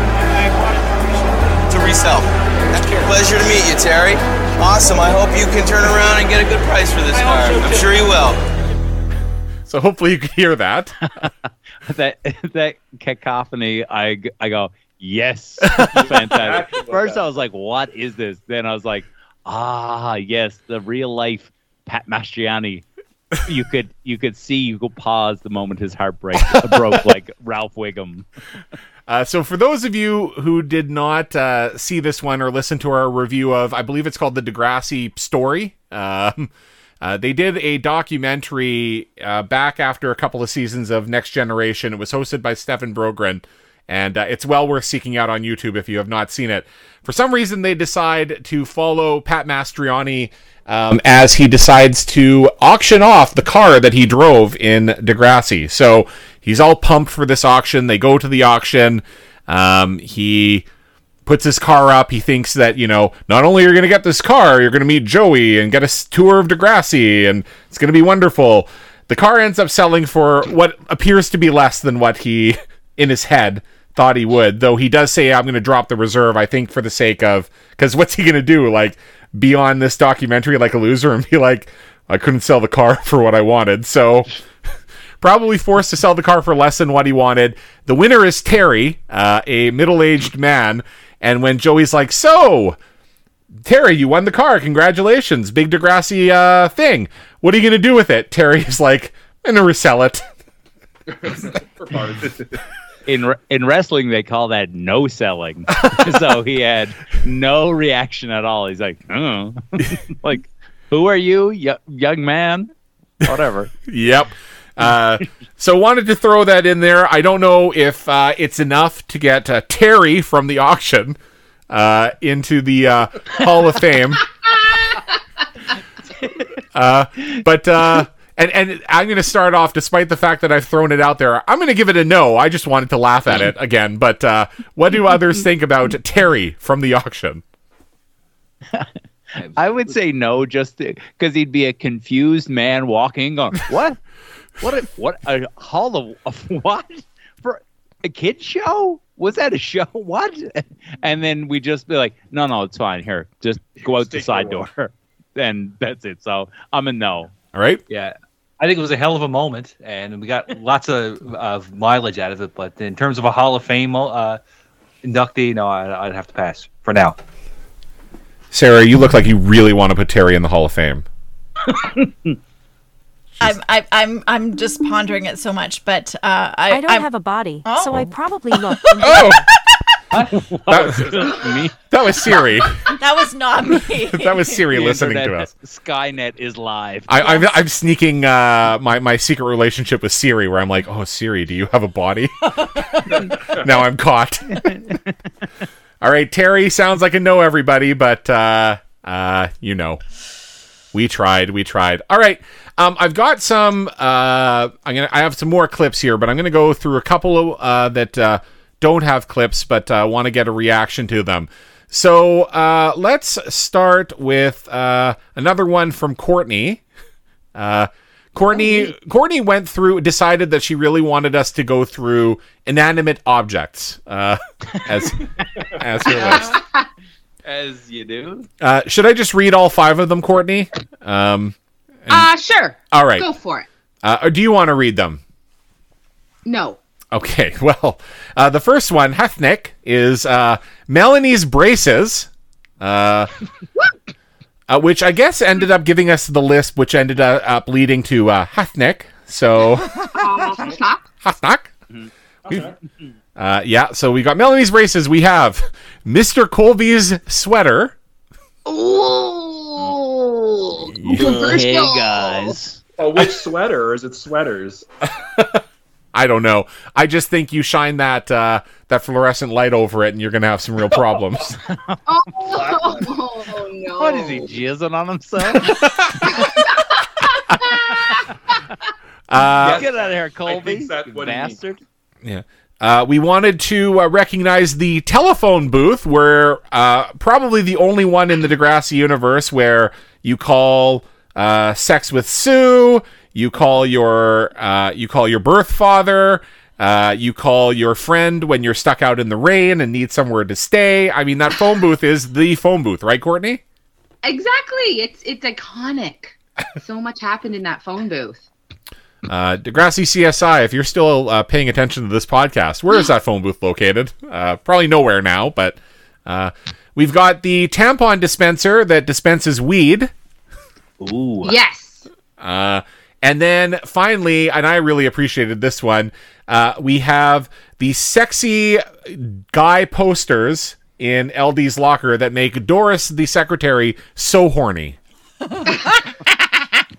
To resell. Pleasure to meet you, Terry. Awesome. I hope you can turn around and get a good price for this car. I'm sure you will. So hopefully you can hear that. that that cacophony, I, g- I go, yes. Fantastic. First I was like, what is this? Then I was like, ah, yes, the real life Pat Mastriani. You could you could see, you could pause the moment his heart break, broke like Ralph Wiggum. Uh, so for those of you who did not uh, see this one or listen to our review of, I believe it's called the Degrassi Story. Um, Uh, they did a documentary uh, back after a couple of seasons of Next Generation. It was hosted by Stefan Brogren, and uh, it's well worth seeking out on YouTube if you have not seen it. For some reason, they decide to follow Pat Mastroianni um, as he decides to auction off the car that he drove in Degrassi. So he's all pumped for this auction. They go to the auction. Um, he puts his car up. He thinks that, you know, not only are you going to get this car, you're going to meet Joey and get a tour of Degrassi, and it's going to be wonderful. The car ends up selling for what appears to be less than what he, in his head, thought he would, though he does say, I'm going to drop the reserve, I think, for the sake of, because what's he going to do? Like, be on this documentary like a loser and be like, I couldn't sell the car for what I wanted. So probably forced to sell the car for less than what he wanted. The winner is Terry, uh, a middle-aged man. And when Joey's like, so, Terry, you won the car. Congratulations. Big Degrassi uh, thing. What are you going to do with it? Terry's like, I'm going to resell it. In in wrestling, they call that no selling. So he had no reaction at all. He's like, oh, like, who are you, y- young man? Whatever. Yep. Uh, so wanted to throw that in there. I don't know if uh, it's enough to get uh, Terry from the auction uh, into the uh, Hall of Fame. uh, but uh, and and I'm going to start off, despite the fact that I've thrown it out there, I'm going to give it a no. I just wanted to laugh at it again. But uh, what do others think about Terry from the auction? I would say no, just because he'd be a confused man walking, going, "What? What? A, what? A hall of, of what? For a kid show? Was that a show? What?" And then we just be like, "No, no, it's fine. Here, just go out the side door," and that's it. So I'm a no. All right. Yeah, I think it was a hell of a moment, and we got lots of, of mileage out of it. But in terms of a Hall of Fame uh, inductee, no, I, I'd have to pass for now. Sarah, you look like you really want to put Terry in the Hall of Fame. I'm, I, I'm, I'm just pondering it so much, but uh, I, I don't I'm, have a body, oh. so I probably look. Oh, that, me. That was Siri. That was not me. That was Siri The listening internet, to us. Skynet is live. I, I'm, I'm sneaking uh, my my secret relationship with Siri, where I'm like, "Oh, Siri, do you have a body?" Now I'm caught. All right, Terry sounds like a no, everybody, but uh, uh, you know, we tried, we tried. All right, um, I've got some. Uh, I'm gonna. I have some more clips here, but I'm gonna go through a couple of uh, that uh, don't have clips, but uh, want to get a reaction to them. So uh, let's start with uh, another one from Courtney. Uh, Courtney, Courtney went through, decided that she really wanted us to go through inanimate objects uh, as as her list. As you do. Uh, should I just read all five of them, Courtney? Um, and, Uh, sure. all right. Go for it. Uh, or do you want to read them? No. Okay, well, uh, the first one, Hethnick, is uh, Melanie's braces. Uh, Uh, which I guess ended up giving us the list, which ended uh, up leading to uh, Hethnick. So, Uh, Hethnick. Uh, yeah, so we got Melanie's braces. We have Mister Colby's sweater. Ooh. Hey, guys. Oh, which sweater? Or is it sweaters? I don't know. I just think you shine that uh, that fluorescent light over it, and you're gonna have some real problems. Oh, no. What is he jizzing on himself? uh, Get out of here, Colby. I think that's what he bastard. Yeah. Uh, we wanted to uh, recognize the telephone booth. We're uh, probably the only one in the Degrassi universe where you call uh, sex with Sue, you call your uh, you call your birth father, uh, you call your friend when you're stuck out in the rain and need somewhere to stay. I mean, that phone booth is the phone booth, right, Courtney? Exactly. It's it's iconic. So much happened in that phone booth. Uh, Degrassi C S I, if you're still uh, paying attention to this podcast, where is that phone booth located? Uh, probably nowhere now, but uh, we've got the tampon dispenser that dispenses weed. Ooh. Yes. Uh, and then finally, and I really appreciated this one, uh, we have the sexy guy posters in L D's locker that make Doris, the secretary, so horny.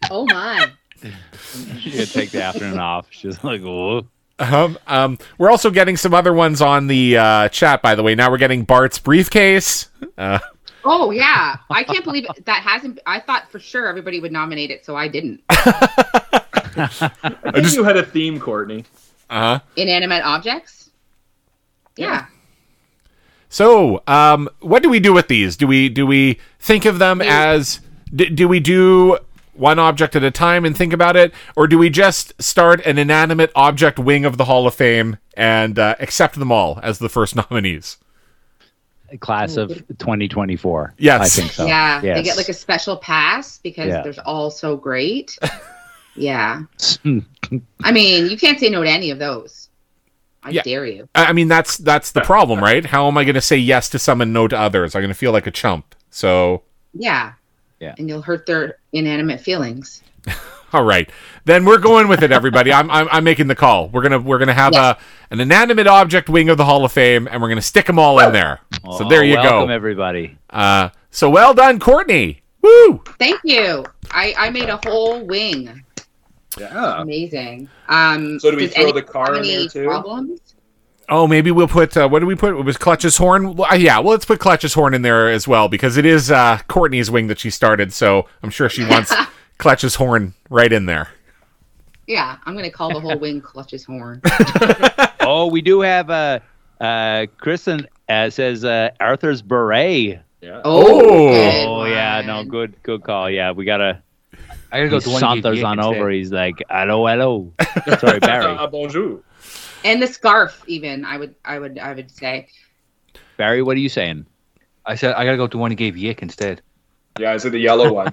Oh my. She's gonna take the afternoon off. She's like, whoa. Um, um, we're also getting some other ones on the uh, chat, by the way. Now we're getting Bart's briefcase. Uh, Oh yeah, I can't believe it. That hasn't. I thought for sure everybody would nominate it, so I didn't. I think just- you had a theme, Courtney. uh-huh. Inanimate objects. Yeah. So, um, what do we do with these? Do we do we think of them as? D- do we do one object at a time and think about it, or do we just start an inanimate object wing of the Hall of Fame and uh, accept them all as the first nominees? Class of twenty twenty-four. Yes. I think so. Yeah, Yes. they get like a special pass because Yeah. they're all so great. Yeah. I mean, you can't say no to any of those. I Yeah. dare you. I I mean, that's that's the problem, right? How am I going to say yes to some and no to others? I'm going to feel like a chump. So, Yeah. Yeah. And you'll hurt their inanimate feelings. all right, then we're going with it, everybody. I'm I'm, I'm making the call. We're gonna we're gonna have Yeah. a an inanimate object wing of the Hall of Fame, and we're gonna stick them all in there. So Oh, there you welcome, go. everybody. Uh, so well done, Courtney. Woo! Thank you. I, I made a whole wing. Yeah. Amazing. Um, So do we does throw anyone the car have in any there, too? Problems? Oh, maybe we'll put uh, what do we put? It was Clutch's horn. Well, uh, yeah, well, let's put Clutch's horn in there as well because it is uh, Courtney's wing that she started. So I'm sure she wants Clutch's horn right in there. Yeah, I'm gonna call the whole wing Clutch's horn. Oh, we do have uh, uh, Kristen uh, says uh, Arthur's beret. Yeah. Oh, Oh. Oh yeah, no, good, good call. Yeah, we gotta. I gotta go He to one saunters gig on instead. over. He's like, hello, hello. Sorry, Barry. Uh, bonjour. And the scarf, even I would, I would, I would say. Barry, what are you saying? I said I gotta go to one who gave Yick instead. Yeah, is it the yellow one?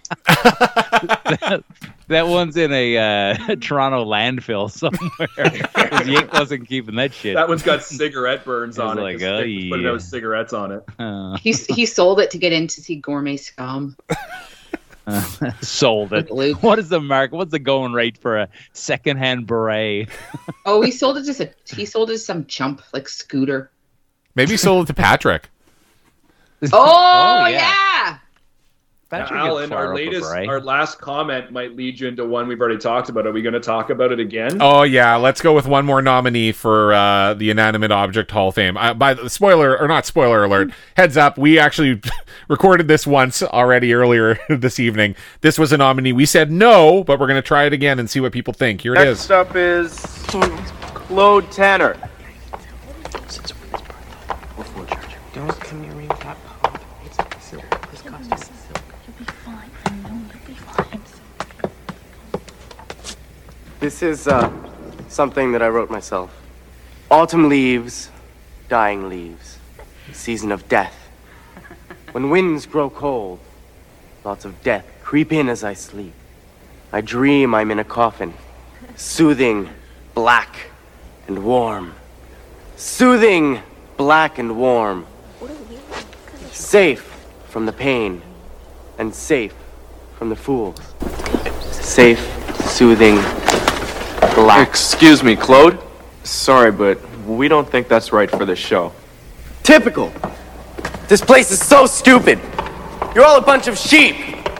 That one's in a uh, Toronto landfill somewhere. 'Cause Yick wasn't keeping that shit. That one's got cigarette burns It was on it. like, 'cause Stick oh, putting yeah. out cigarettes on it. Uh, He he sold it to get in to see Gourmet Scum. uh, sold it. Luke. What is the market? What's the going rate for a secondhand beret? Oh, he sold it just a. He sold it to some chump like Scooter. Maybe he sold it to Patrick. Oh, yeah. yeah. Patrick Now, gets Alan, far our up a latest, beret. our last comment might lead you into one we've already talked about. Are we going to talk about it again? Oh yeah, let's go with one more nominee for uh, the Inanimate Object Hall of Fame. Uh, by the spoiler or not spoiler alert, heads up, we actually recorded this once already earlier this evening. This was a nominee. We said no, but we're going to try it again and see what people think. Here it is. Next up is Claude Tanner. Don't come near me with that pump. It's silk. This costume is silk. You'll be fine. I know you'll be fine. This is uh, something that I wrote myself. Autumn leaves, dying leaves. Season of death. When winds grow cold, thoughts of death creep in as I sleep. I dream I'm in a coffin, soothing, black, and warm. Soothing, black, and warm. Safe from the pain, and safe from the fools. Safe, soothing, black. Excuse me, Claude. Sorry, but we don't think that's right for this show. Typical! This place is so stupid! You're all a bunch of sheep!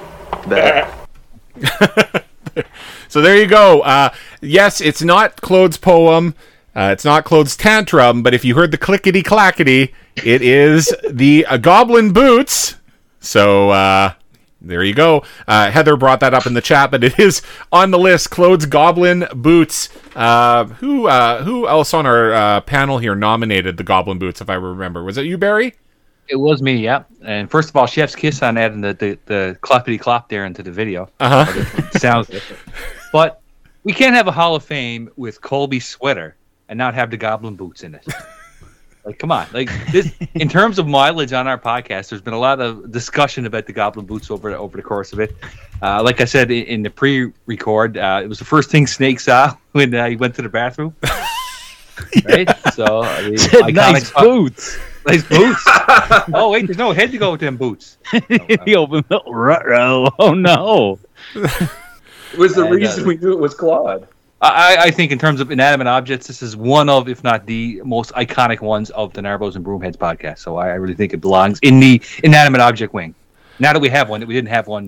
So there you go. Uh, yes, it's not Claude's poem. Uh, it's not Claude's tantrum, but if you heard the clickety clackety, it is the uh, Goblin Boots. So uh, there you go. Uh, Heather brought that up in the chat, but it is on the list. Claude's Goblin Boots. Uh, who uh, who else on our uh, panel here nominated the Goblin Boots? If I remember, was it you, Barry? It was me, yeah. And first of all, Chef's Kiss on adding the the, the cloppity clop there into the video. Uh huh. Sounds good. But we can't have a Hall of Fame with Colby's sweater and not have the Goblin Boots in it. Like, come on. Like this, in terms of mileage on our podcast, there's been a lot of discussion about the Goblin Boots over over the course of it. Uh, like I said in, in the pre-record, uh, it was the first thing Snake saw when uh, he went to the bathroom. Right? So, I mean, nice iconic- boots. Nice boots. Oh wait, there's no head to go with them boots. He opened the ruh-roh. Oh no. It was the And, uh, reason we knew it was Claude. I, I think in terms of inanimate objects, this is one of, if not the most iconic ones of the Narbos and Broomheads podcast. So I, I really think it belongs in the inanimate object wing. Now that we have one, that we didn't have one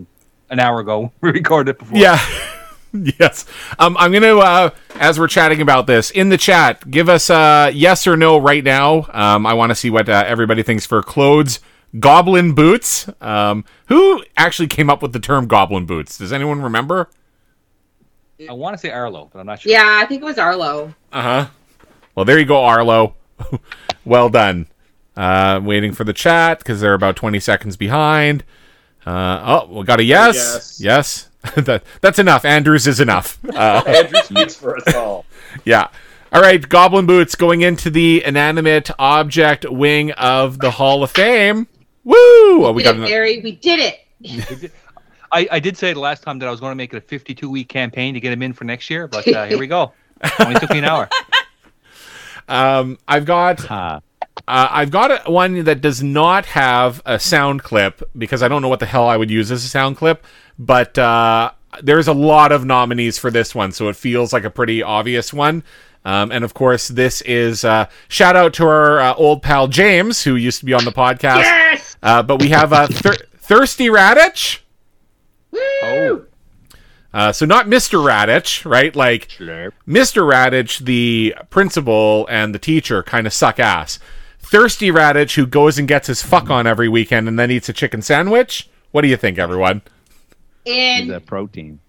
an hour ago. We recorded it before. Yeah. Yes. Um, I'm going to, uh, as we're chatting about this, in the chat, give us a yes or no right now. Um, I want to see what uh, everybody thinks for Claude's Goblin Boots. Um, who actually came up with the term Goblin Boots? Does anyone remember? I want to say Arlo, but I'm not sure. Yeah, I think it was Arlo. Uh-huh. Well, there you go, Arlo. Well done. Uh, waiting for the chat because they're about twenty seconds behind. Uh, oh, we got a yes. Yes. yes. that, that's enough. Andrews is enough. Uh, Andrew speaks for us all. Yeah. All right, Goblin Boots going into the inanimate object wing of the Hall of Fame. Woo! Oh, we we got did an- it, Barry. We did it. I, I did say the last time that I was going to make it a fifty-two week campaign to get him in for next year, but uh, here we go. Only took me an hour. Um, I've got uh, I've got a, one that does not have a sound clip because I don't know what the hell I would use as a sound clip, but uh, there's a lot of nominees for this one, so it feels like a pretty obvious one. Um, and of course, this is uh, shout out to our uh, old pal James, who used to be on the podcast. Yes! Uh, but we have uh, Thir- Thirsty Radich. Oh. Uh, so not Mister Radich, right? Like Mister Radich, the principal and the teacher kind of suck ass. Thirsty Radich, who goes and gets his fuck on every weekend and then eats a chicken sandwich. What do you think, everyone? In Is that protein?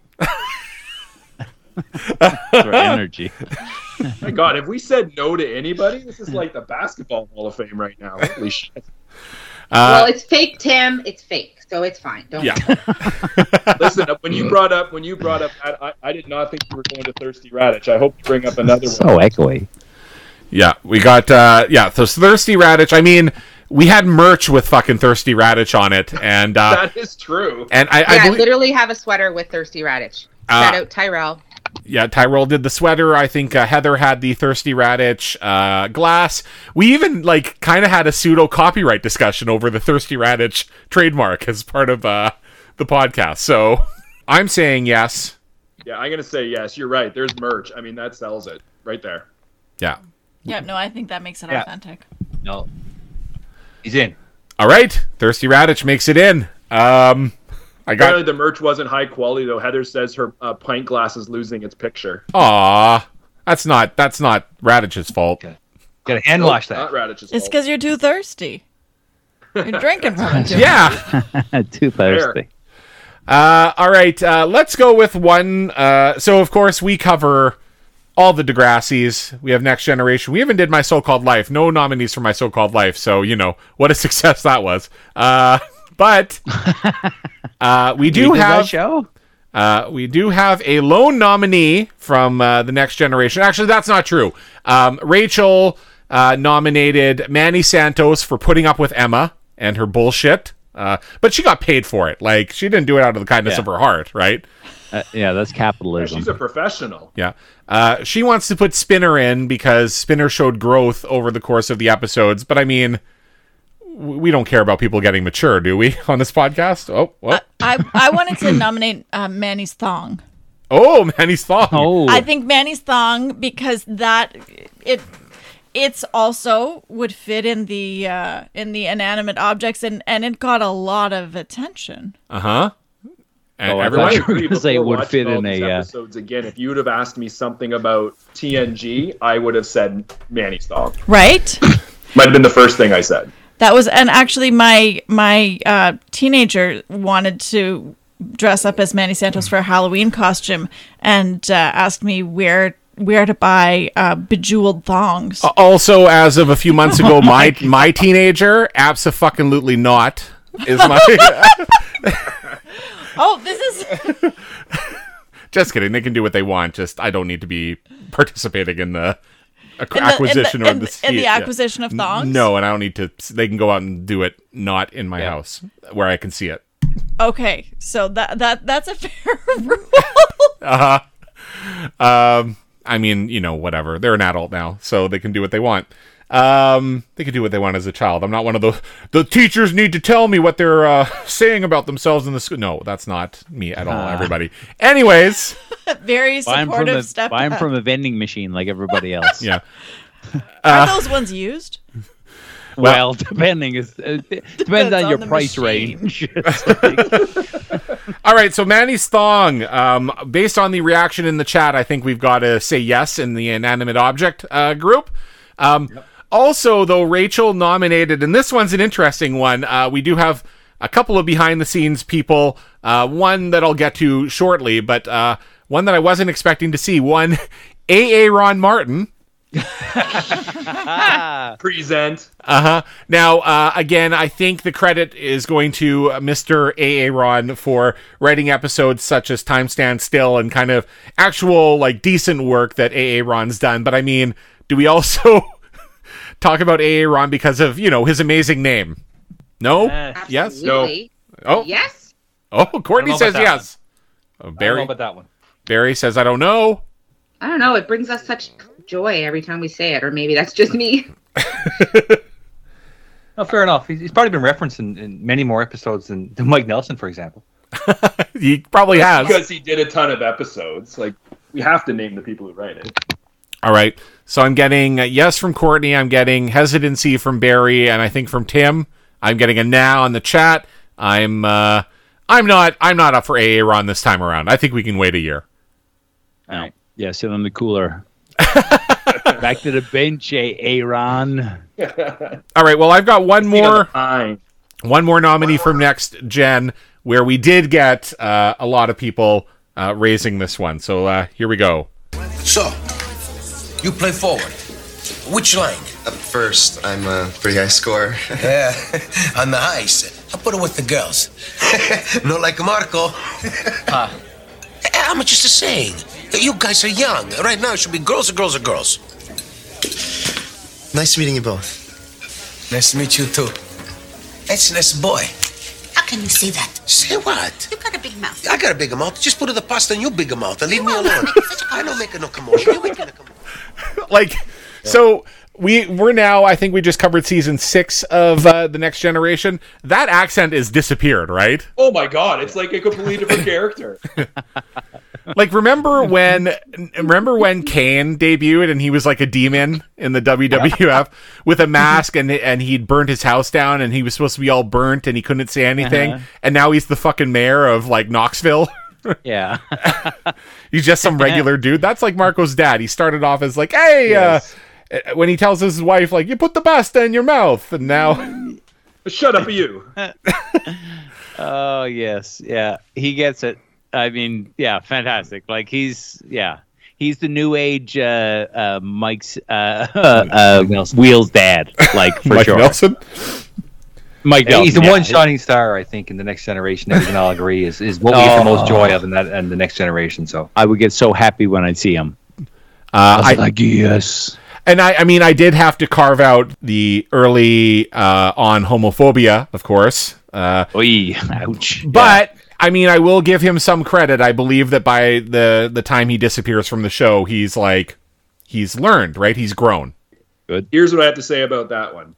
For energy. My God, have we said no to anybody? This is like the Basketball Hall of Fame right now. Holy shit. well, it's fake, Tim. It's fake, so it's fine. Don't. Yeah. Listen, when you brought up when you brought up, I, I, I did not think you were going to Thirsty Radich. I hope you bring up another So one. echoey. Yeah, we got, uh, yeah, so Thirsty Radich. I mean, we had merch with fucking Thirsty Radich on it, and uh, That is true. and I, Yeah, I I believe, literally have a sweater with Thirsty Radich. Uh, Shout out Tyrell. yeah, Tyrell did the sweater. I think uh, Heather had the Thirsty Radich uh, glass. We even like kind of had a pseudo copyright discussion over the Thirsty Radich trademark as part of uh, the podcast. So I'm saying yes. Yeah, I'm gonna say yes. You're right. There's merch. I mean, that sells it right there. Yeah. Yeah, no, I think that makes it Yeah. authentic. No. He's in. All right, Thirsty Radich makes it in. Um, I got. Apparently, the merch wasn't high quality though. Heather says her uh, pint glass is losing its picture. Aw, that's not that's not Radich's fault. Got to hand wash that. Not Radich's It's fault. because you're too thirsty. You're drinking from it too Yeah. Too thirsty. Uh, all right, uh, let's go with one. Uh, so, of course, we cover all the Degrassis. We have Next Generation. We even did My So-Called Life. No nominees for My So-Called Life. So, you know, what a success that was. Uh, but uh, we do We did that have... show? Uh, we do have a lone nominee from uh, the Next Generation. Actually, that's not true. Um, Rachel uh, nominated Manny Santos for putting up with Emma and her bullshit. Uh, but she got paid for it. Like, she didn't do it out of the kindness Yeah. of her heart, right? Uh, yeah, that's Yeah, capitalism. she's a professional. Yeah. Uh, she wants to put Spinner in because Spinner showed growth over the course of the episodes. But, I mean, w- we don't care about people getting mature, do we, on this podcast? Oh, what? I, I wanted to nominate uh, Manny's thong. Oh, Manny's thong. Oh, I think Manny's thong because that it it's also would fit in the uh, in the inanimate objects and, and it got a lot of attention. Uh-huh. And Oh, I everyone... thought I you were agree. gonna say it Before would watching fit all in these a, uh, episodes again. If you would have asked me something about T N G, I would have said Manny's dog. Right? Might have been the first thing I said. That was and actually my my uh, teenager wanted to dress up as Manny Santos for a Halloween costume and uh, asked me where where to buy uh, bejeweled thongs. Also, as of a few months ago, my my teenager, abso-fucking-lutely not, is my... Oh, this is Just kidding. They can do what they want. Just, I don't need to be participating in the ac- in the- acquisition in the, or in, the... in the yeah. acquisition of thongs. No, and I don't need to... They can go out and do it not in my Yeah. house where I can see it. Okay, so that that that's a fair rule. Uh-huh. Um, I mean, you know, whatever. They're an adult now, so they can do what they want. Um, they can do what they want as a child. I'm not one of the the teachers need to tell me what they're uh, saying about themselves in the school. No, that's not me at all. Ah. Everybody. Anyways, Very buy 'em from supportive a, step. buy 'em from a vending machine like everybody else. yeah. Are those ones used? Well, depending is uh, depends, depends on, on your price machine. range. All right, so Manny's Thong. Um, based on the reaction in the chat, I think we've got to say yes in the inanimate object uh, group. Um, yep. Also, though, Rachel nominated, and this one's an interesting one. Uh, we do have a couple of behind-the-scenes people. Uh, one that I'll get to shortly, but uh, one that I wasn't expecting to see. One, A A. Ron Martin. Present. Uh-huh. Now, uh, again, I think the credit is going to Mister A A. Ron for writing episodes such as Time Stand Still and kind of actual, like, decent work that A A. Ron's done. But, I mean, do we also talk about A A. Ron because of, you know, his amazing name? No? Uh, yes? No. Oh. Yes? Oh, Courtney says yes. Oh, Barry, I don't know about that one. Barry says, I don't know. I don't know. It brings us such joy every time we say it, or maybe that's just me. No, fair enough. He's, he's probably been referenced in, in many more episodes than, than Mike Nelson, for example. He probably has. Because he did a ton of episodes. Like, we have to name the people who write it. All right. So I'm getting a yes from Courtney. I'm getting hesitancy from Barry, and I think from Tim. I'm getting a now in the chat. I'm uh, I'm not I'm not up for A A. Ron this time around. I think we can wait a year. All right. Yeah, sit on the cooler. Back to the bench, A A. Ron. All right. Well, I've got one more. One more nominee from Next Gen, where we did get uh, a lot of people uh, raising this one. So uh, here we go. So, you play forward. Which line? Up first, I'm a pretty high scorer. Yeah, on the highs. I'll put it with the girls. Not like Marco. Huh? I'm just saying. You guys are young. Right now, it should be girls or girls or girls. Nice meeting you both. Nice to meet you, too. That's a nice boy. How can you say that? Say what? You got a big mouth. I got a bigger mouth. Just put in the pasta in your bigger mouth and leave me alone. I don't make no commotion. You're making a commotion. Like, so we we're now. I think we just covered season six of uh, the Next Generation. That accent is disappeared, right? Oh my god! It's like a completely different character. Like, remember when remember when Kane debuted and he was like a demon in the W W F with a mask and and he'd burnt his house down and he was supposed to be all burnt and he couldn't say anything, uh-huh. and now he's the fucking mayor of like Knoxville. Yeah. He's just some regular dude. That's like Marco's dad. He started off as like, hey, yes. uh, when he tells his wife, like, you put the pasta in your mouth, and now... Shut up, you. Oh, yes. Yeah, he gets it. I mean, yeah, fantastic. Like, he's, yeah. He's the new age uh, uh, Mike's uh, uh, uh, Wheels dad, like, for Mike sure. Nelson? Mike yeah, Nelson, he's the yeah. one shining star, I think, in the Next Generation that we can all agree is, is what we get the most joy of in that and the Next Generation. So I would get so happy when I see him. Uh, I was I, like, yes. And I, I mean, I did have to carve out the early uh, on homophobia, of course. Uh, Oy, ouch. But, yeah. I mean, I will give him some credit. I believe that by the, the time he disappears from the show, he's like, he's learned, right? He's grown. Good. Here's what I have to say about that one.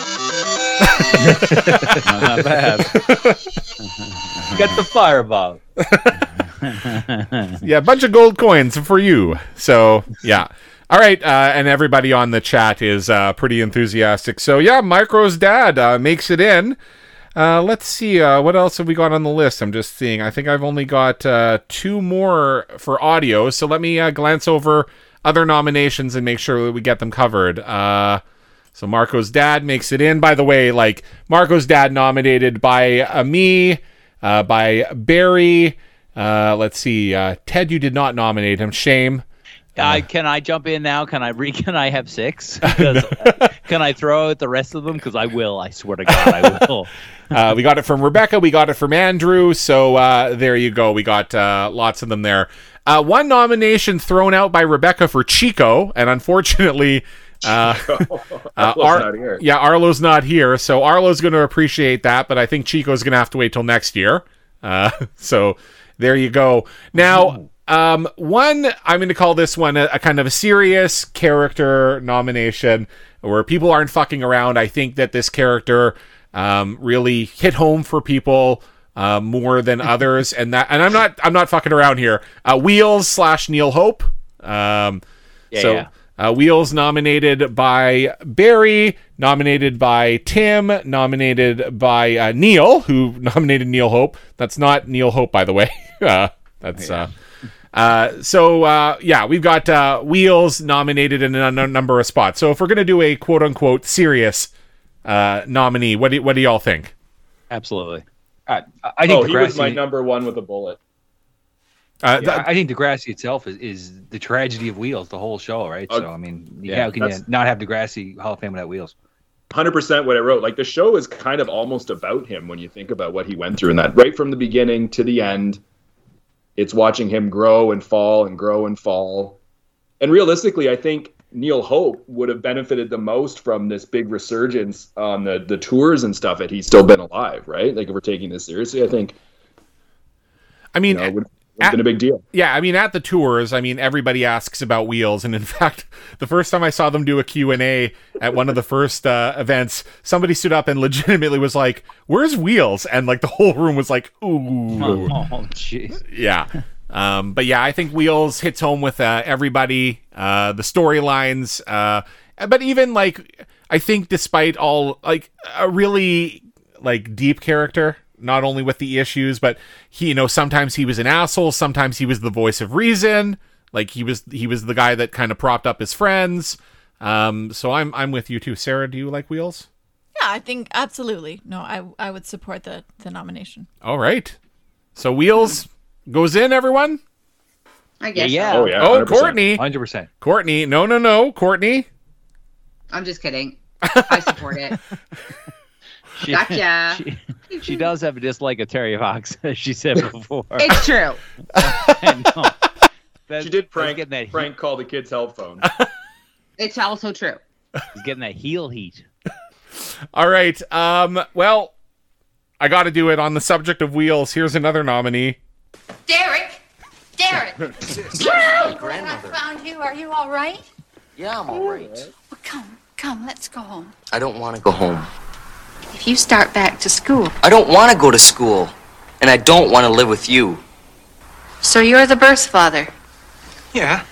Not bad. Get the fireball. Yeah, a bunch of gold coins for you. So, yeah. All right, uh, and everybody on the chat is uh, pretty enthusiastic. So, yeah, Micro's dad uh, makes it in. Uh, let's see, uh, what else have we got on the list? I'm just seeing. I think I've only got uh, two more for audio, so let me uh, glance over other nominations and make sure that we get them covered. Uh, so Marco's dad makes it in. By the way, like, Marco's dad nominated by uh, me, uh, by Barry. Uh, let's see, uh, Ted, you did not nominate him. Shame. Uh, can I jump in now? Can I re? Can I have six? Because, uh, can I throw out the rest of them? Because I will. I swear to God, I will. uh, we got it from Rebecca. We got it from Andrew. So uh, there you go. We got uh, lots of them there. Uh, one nomination thrown out by Rebecca for Chico, and unfortunately, uh, uh, Ar- not here. yeah, Arlo's not here. So Arlo's going to appreciate that, but I think Chico's going to have to wait till next year. Uh, so there you go. Now. Um, one, I'm going to call this one a, a kind of a serious character nomination where people aren't fucking around. I think that this character um, really hit home for people uh, more than others, and that, and I'm not, I'm not fucking around here. Uh, Wheels slash Neil Hope. Um, yeah, so yeah. Uh, Wheels nominated by Barry, nominated by Tim, nominated by uh, Neil, who nominated Neil Hope. That's not Neil Hope, by the way. uh, that's uh, uh, so uh, yeah, we've got uh, Wheels nominated in a n- number of spots. So if we're gonna do a quote unquote serious uh, nominee, what do what do y'all think? Absolutely. I, I think oh, he was my number one with a bullet. Uh, yeah, th- I think Degrassi itself is, is the tragedy of Wheels, the whole show, right? Uh, so, I mean, yeah, how can you not have Degrassi Hall of Fame without Wheels? one hundred percent what I wrote. Like, the show is kind of almost about him when you think about what he went through in that. Right from the beginning to the end, it's watching him grow and fall and grow and fall. And realistically, I think Neil Hope would have benefited the most from this big resurgence on the, the tours and stuff had he still been alive, right? Like, if we're taking this seriously, I think... I mean... You know, would, It's been a big deal. Yeah, I mean, at the tours, I mean, everybody asks about Wheels. And in fact, the first time I saw them do a Q and A at one of the first uh, events, somebody stood up and legitimately was like, where's Wheels? And like the whole room was like, ooh. Oh, jeez. Yeah. Um, but yeah, I think Wheels hits home with uh, everybody, uh, the storylines. Uh, but even like, I think despite all, like, a really like deep character, not only with the issues, but he, you know, sometimes he was an asshole. Sometimes he was the voice of reason. Like he was, he was the guy that kind of propped up his friends. Um, so I'm, I'm with you too. Sarah, do you like Wheels? Yeah, I think absolutely. No, I, I would support the, the nomination. All right. So Wheels goes in, everyone? I guess. Yeah. So. Oh, yeah. Oh, one hundred percent. Courtney. one hundred percent. Courtney. No, no, no. Courtney. I'm just kidding. I support it. She, Gotcha. She, she does have a dislike of Terry Fox, as she said before. It's true. I know. That's, She did prank, getting that prank call the kid's help phone. It's also true. He's getting that heel heat. All right. Um, well, I got to do it on the subject of Wheels. Here's another nominee. Derek! Derek! Wow, Grandmother. I found you. Are you all right? Yeah, I'm all right. Well, come, come, let's go home. I don't want to go home. If you start back to school. I don't want to go to school. And I don't want to live with you. So you're the birth father? Yeah.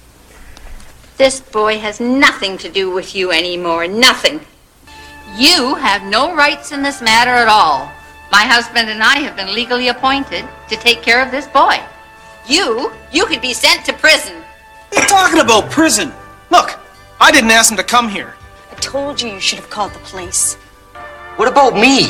This boy has nothing to do with you anymore. Nothing. You have no rights in this matter at all. My husband and I have been legally appointed to take care of this boy. You, you could be sent to prison. What are you talking about, prison? Look, I didn't ask him to come here. I told you you should have called the police. What about me?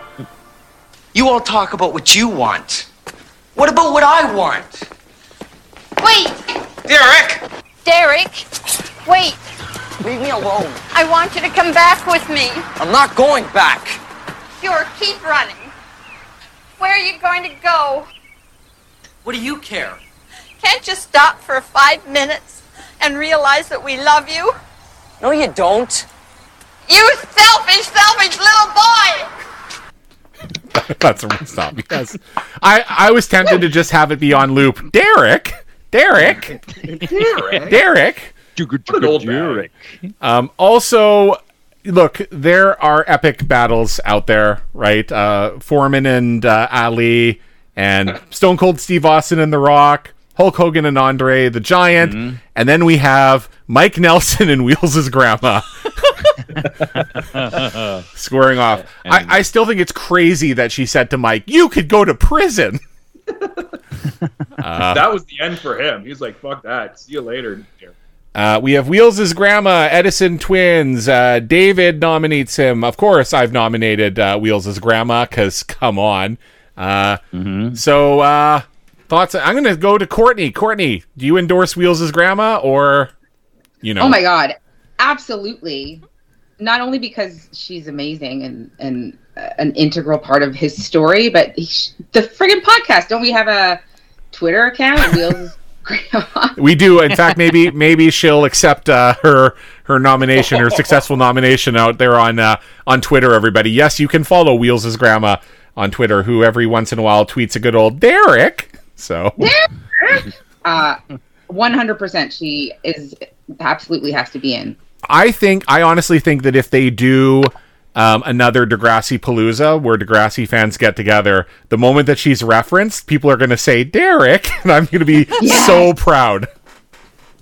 You all talk about what you want. What about what I want? Wait! Derek! Derek! Wait! Leave me alone. I want you to come back with me. I'm not going back. Sure, keep running. Where are you going to go? What do you care? Can't you stop for five minutes and realize that we love you? No, you don't. You selfish, selfish little boy! That's a stop. Because I, I was tempted to just have it be on loop. Derek! Derek! Derek! Derek! What an old Derek. Um, also, look, there are epic battles out there, right? Uh, Foreman and uh, Ali, and Stone Cold Steve Austin and The Rock, Hulk Hogan and Andre the Giant, mm-hmm. and then we have Mike Nelson and Wheels' grandma squaring off. I, I still think it's crazy that she said to Mike, "You could go to prison." uh, that was the end for him. He was like, "Fuck that. See you later." Uh, we have Wheels' grandma, Edison twins. Uh, David nominates him. Of course, I've nominated uh, Wheels' grandma because, come on. Uh, mm-hmm. So, uh, thoughts? I'm going to go to Courtney. Courtney, do you endorse Wheels' grandma or, you know? Oh my God, absolutely. Not only because she's amazing and and uh, an integral part of his story, but he, the friggin' podcast. Don't we have a Twitter account? Wheels' grandma. We do. In fact, maybe maybe she'll accept uh, her her nomination, her successful nomination out there on uh, on Twitter. Everybody, yes, you can follow Wheels' grandma on Twitter, who every once in a while tweets a good old Derek. So, Derek, uh, one hundred percent, she is absolutely has to be in. I think, I honestly think that if they do um, another Degrassi Palooza where Degrassi fans get together, the moment that she's referenced, people are going to say Derek, and I'm going to be yes. so proud.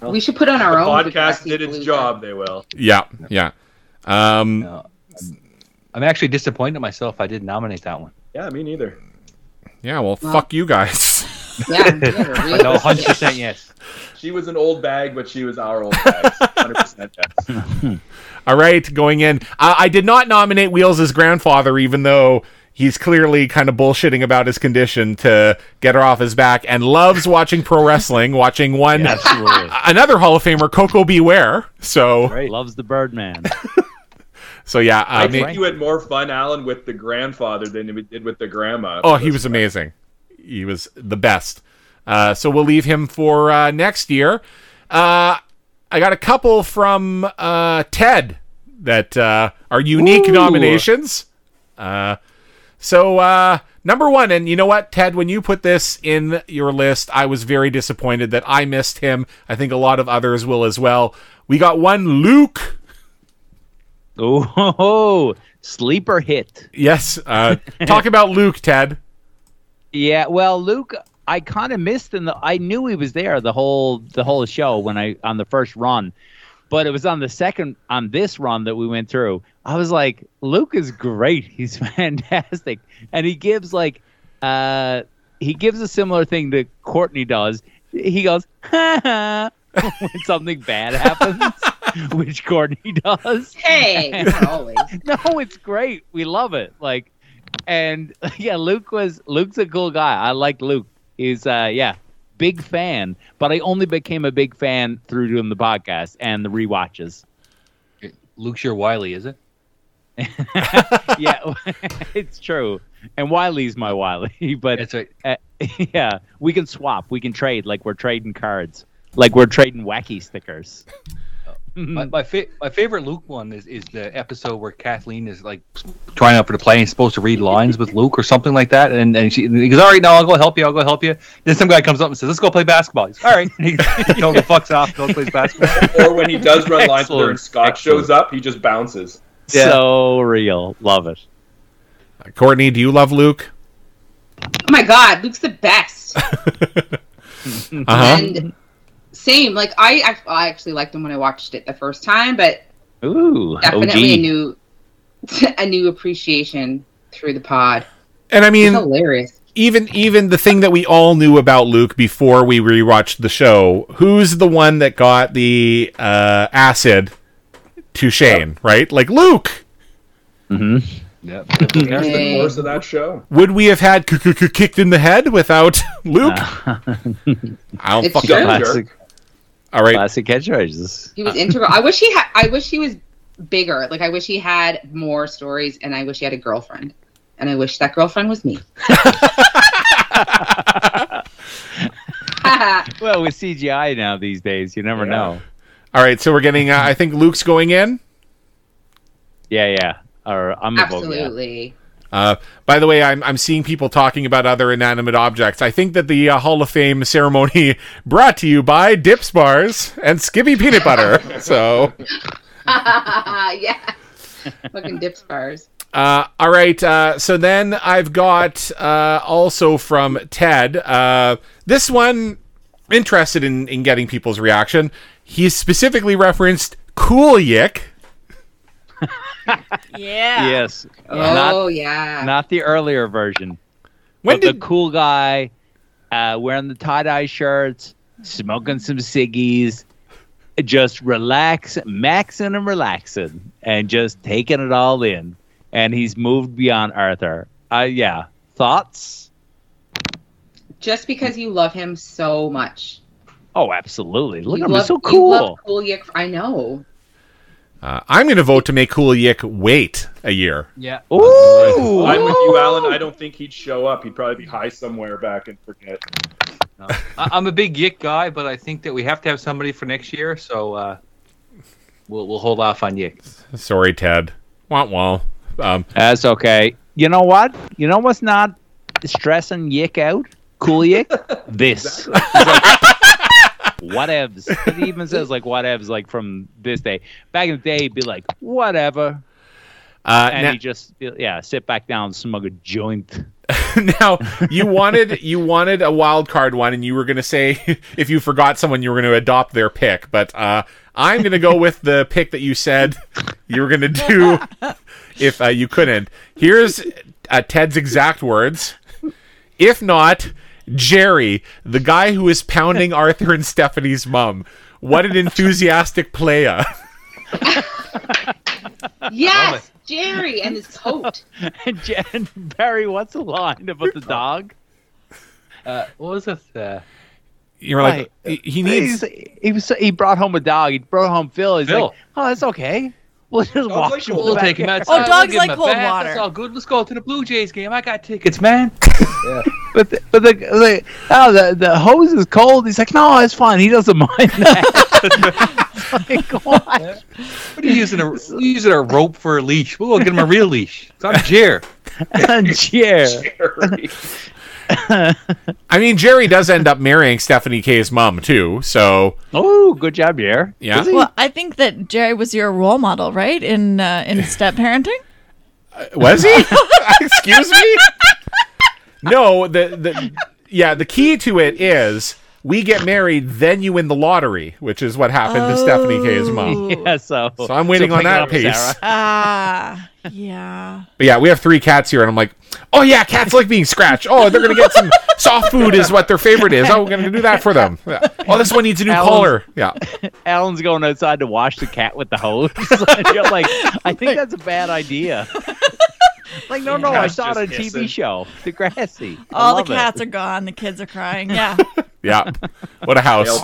We should put on our the own. podcast did its job. They will. Yeah, yeah. Um, no, I'm actually disappointed in myself. I didn't nominate that one. Yeah, me neither. Yeah, well, well fuck you guys. Yeah, no, one hundred percent yes. She was an old bag, but she was our old bag. one hundred percent yes. All right, going in. Uh, I did not nominate Wheels as grandfather, even though he's clearly kind of bullshitting about his condition to get her off his back and loves watching pro wrestling, watching one Yeah, absolutely. another Hall of Famer, Coco Beware. So Right. Loves the Birdman. So yeah, uh, I think ma- you had more fun, Alan, with the grandfather than we did with the grandma. Oh, he was amazing. He was the best. Uh, so we'll leave him for uh, next year. Uh, I got a couple from uh, Ted that uh, are unique Ooh. nominations. Uh, so uh, number one, and you know what, Ted, when you put this in your list, I was very disappointed that I missed him. I think a lot of others will as well. We got one Luke. Oh, sleeper hit. Yes. Uh, talk about Luke, Ted. Yeah, well, Luke, I kind of missed in the. I knew he was there the whole the whole show when I on the first run, but it was on the second on this run that we went through. I was like, Luke is great. He's fantastic, and he gives like, uh, he gives a similar thing that Courtney does. He goes, ha ha, when something bad happens. Which Courtney does. Hey, not always. No, it's great. We love it. Like, and yeah, Luke was Luke's a cool guy. I like Luke. He's uh, yeah, big fan. But I only became a big fan through doing the podcast and the rewatches. Luke's your Wiley, is it? Yeah, it's true. And Wiley's my Wiley. But That's right. uh, yeah, we can swap. We can trade like we're trading cards. Like we're trading wacky stickers. My my, fa- my favorite Luke one is, is the episode where Kathleen is like trying out for the play and supposed to read lines with Luke or something like that, and and she and he goes, all right, now I'll go help you, I'll go help you. Then some guy comes up and says, let's go play basketball. He's all right, and he you know, fucks off, goes plays basketball. Or when he does run lines with her and Excellent. Scott Excellent. shows up, he just bounces. Yeah. So real. Love it. Uh, Courtney, do you love Luke? Oh my God, Luke's the best. Uh-huh. And same, like I, I, I actually liked him when I watched it the first time, but Ooh, definitely a O G. new, a new appreciation through the pod. And I mean, It's hilarious. even even the thing that we all knew about Luke before we rewatched the show, who's the one that got the uh, acid to Shane, right? Like Luke. Mm-hmm. Yep. That's the course of that show. Would we have had k- k- k- kicked in the head without Luke? I don't It's fucking true. know. Classic, All right. classic catchphrases. He was integral. I wish he had. I wish he was bigger. Like I wish he had more stories, and I wish he had a girlfriend, and I wish that girlfriend was me. Well, with C G I now these days, you never Yeah. know. All right, so we're getting. Uh, I think Luke's going in. Yeah, yeah. Or I'm a vote, yeah. Absolutely. Uh, by the way, I'm I'm seeing people talking about other inanimate objects. I think that the uh, Hall of Fame ceremony brought to you by Dips Bars and Skippy Peanut Butter. So, Yeah. Fucking dip bars. uh, all right. Uh, so then I've got uh, also from Ted. Uh, this one, interested in in getting people's reaction. He specifically referenced Cool Yick. Yeah. Yes. Oh Not, yeah. not the earlier version. When But did the cool guy uh, wearing the tie-dye shirts, smoking some ciggies, just relax, maxing and relaxing, and just taking it all in. And he's moved beyond Arthur. Uh, yeah. Thoughts? Just because you love him so much. Oh, absolutely. Look You at him. love, He's so you cool. love Cool Yick. I know. Uh, I'm going to vote to make Cool Yick wait a year. Yeah. Ooh. I'm with you, Alan. I don't think he'd show up. He'd probably be high somewhere back and forget. No. I- I'm a big Yick guy, but I think that we have to have somebody for next year, so uh, we'll we'll hold off on Yick. Sorry, Ted. Wah wah. Um, That's okay. You know what? You know what's not stressing Yick out? Cool Yick? This. Whatevs. It even says like whatevs like from this day. Back in the day, he'd be like, whatever. uh, And na- he just, yeah, sit back down, smug a joint. now you wanted you wanted a wild card one, and you were going to say if you forgot someone, you were going to adopt their pick. But uh, I'm going to go with the pick that you said you were going to do if uh, you couldn't. Here's uh, Ted's exact words. If not, Jerry, the guy who is pounding Arthur and Stephanie's mom. What an enthusiastic playa. Yes, Jerry and his coat. and, and Barry, what's the line about the dog? Uh, what was it? Uh, You're like, he, he needs. He's, he was. He brought home a dog. He brought home Phil. He's Phil. like, oh, that's okay. We'll just watch him. We'll take him back. outside. Oh, dogs we'll give like him a cold bath. water. That's all good. Let's go to the Blue Jays game. I got tickets, man. Yeah. But the, but the, the oh the the hose is cold. He's like, no, it's fine. He doesn't mind that. Like, what? What are you using a you using a rope for a leash? We'll go get him a real leash. It's on Jer. Jer. I mean, Jerry does end up marrying Stephanie K's mom too. So, oh, good job, Jer. Yeah. Well, I think that Jerry was your role model, right? In uh, in step parenting. Uh, was he? Excuse me. No, the the yeah, the key to it is we get married, then you win the lottery, which is what happened oh. to Stephanie K's mom. Yeah, so so I'm waiting so on that up, pace. Ah, uh, yeah. But yeah, we have three cats here, and I'm like, oh yeah, cats like being scratched. Oh, they're gonna get some soft food, is what their favorite is. Oh, we're gonna do that for them. Yeah. Oh, this one needs a new Alan's, collar. Yeah. Alan's going outside to wash the cat with the hose. You're like, I think that's a bad idea. Like, no, no, I saw it on a T V show. Degrassi. I All the love cats it. are gone. The kids are crying. Yeah. Yeah. What a house.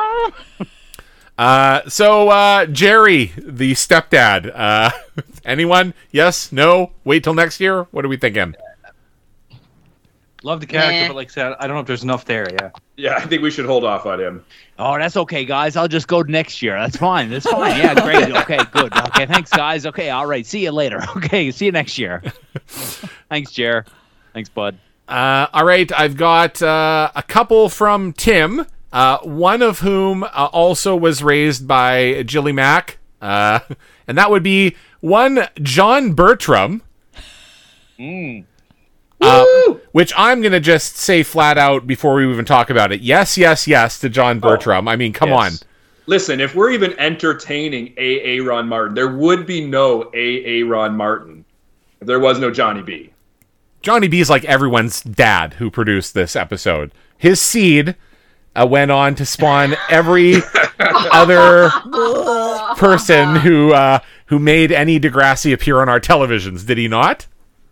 Uh, so, uh, Jerry, the stepdad, uh, anyone? Yes? No? Wait till next year? What are we thinking? Love the character, Nah. but like I said, I don't know if there's enough there. Yeah. Yeah, I think we should hold off on him. Oh, that's okay, guys. I'll just go next year. That's fine. That's fine. Yeah, great. Okay, good. Okay, thanks, guys. Okay, all right. See you later. Okay, see you next year. Thanks, Jer. Thanks, bud. Uh, all right, I've got uh, a couple from Tim, uh, one of whom uh, also was raised by Jilly Mack, uh, and that would be one John Bertram. Mm. Uh, which I'm going to just say flat out before we even talk about it. Yes, yes, yes to John Bertram. I mean, come Yes. on. Listen, if we're even entertaining A. A. Ron Martin, there would be no A. A. Ron Martin if there was no Johnny B. Johnny B is like everyone's dad who produced this episode. His seed uh, went on to spawn every other person who uh, who made any Degrassi appear on our televisions. Did he not?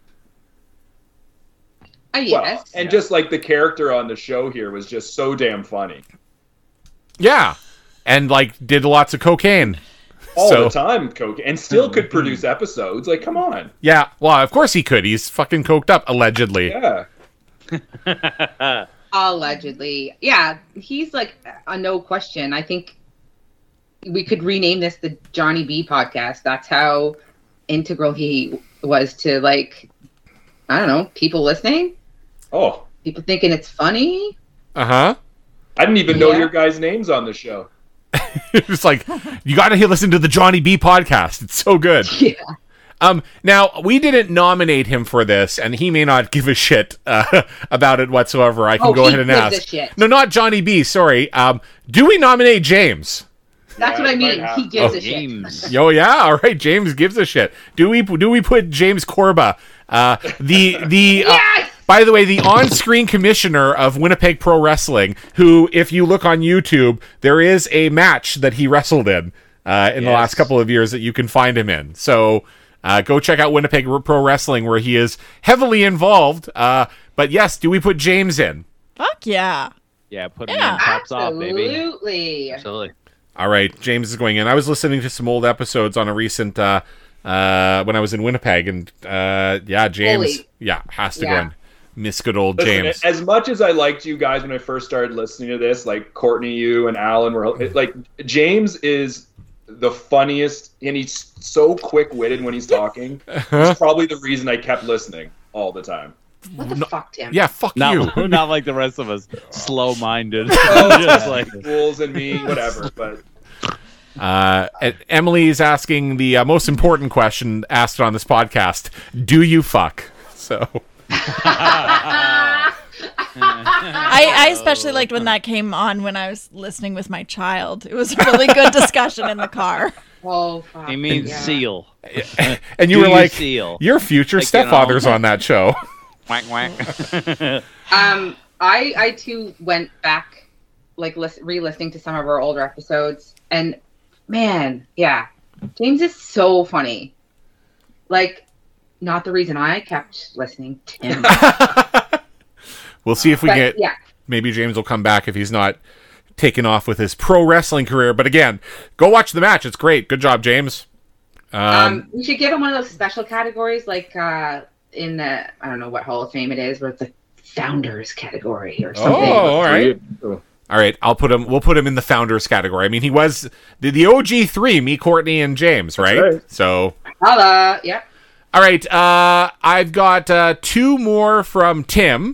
Uh, yes. Well, and just like the character on the show here was just so damn funny. Yeah. And like did lots of cocaine. All So- the time, coke, and still could produce episodes. Like, come on. Yeah, well, of course he could. He's fucking coked up, allegedly. Yeah. Allegedly. Yeah, he's like a no question. I think we could rename this the Johnny B podcast. That's how integral he was to, like, I don't know, people listening. Oh. People thinking it's funny. Uh-huh. I didn't even know Yeah. your guys' names on the show. It's like, you got to listen to the Johnny B podcast. It's so good. Yeah. Um, now, we didn't nominate him for this, and he may not give a shit uh, about it whatsoever. I can Oh, go he ahead and gives ask. a shit. No, not Johnny B, sorry. Um, do we nominate James? That's Yeah, what I you mean. might have He to. gives Oh, a shit. Oh, yeah? All right, James gives a shit. Do we do we put James Corba, uh, the... the uh, Yes! By the way, the on-screen commissioner of Winnipeg Pro Wrestling, who, if you look on YouTube, there is a match that he wrestled in uh, in the Yes. last couple of years that you can find him in. So uh, go check out Winnipeg Pro Wrestling, where he is heavily involved. Uh, but yes, do we put James in? Fuck yeah. Yeah, put him Yeah, in tops off, baby. Absolutely. Absolutely. All right, James is going in. I was listening to some old episodes on a recent uh, uh, when I was in Winnipeg, and uh, yeah, James, Holy. yeah, has to Yeah. go in. Miss good old Listen, James. as much as I liked you guys when I first started listening to this, like Courtney, you and Alan were like, James is the funniest, and he's so quick-witted when he's talking. It's probably the reason I kept listening all the time. What the fuck, Tim? Yeah, fuck Not, you. not like the rest of us, slow-minded. Oh, Just like fools and me, whatever. But Uh, and Emily is asking the uh, most important question asked on this podcast: do you fuck? So I, I especially liked when that came on when I was listening with my child. It was a really good discussion in the car. Oh, fuck. He means yeah. seal. And you Do were you like, seal? your future Like, you stepfather's know. on that show. Whack, whack. Um, I I too went back, like listen, re-listening to some of our older episodes, and man, yeah, James is so funny. Like, not the reason I kept listening to him. We'll see if we But, get. yeah. Maybe James will come back if he's not taken off with his pro wrestling career. But again, go watch the match. It's great. Good job, James. Um, Um, we should give him one of those special categories, like uh, in the I don't know what Hall of Fame it is, where it's the Founders category or something. Oh, all right. All right, I'll put him. We'll put him in the founders category. I mean, he was the, the O G three, me, Courtney, and James, right? right. So, Holla, yep. all right. Uh, I've got uh, two more from Tim.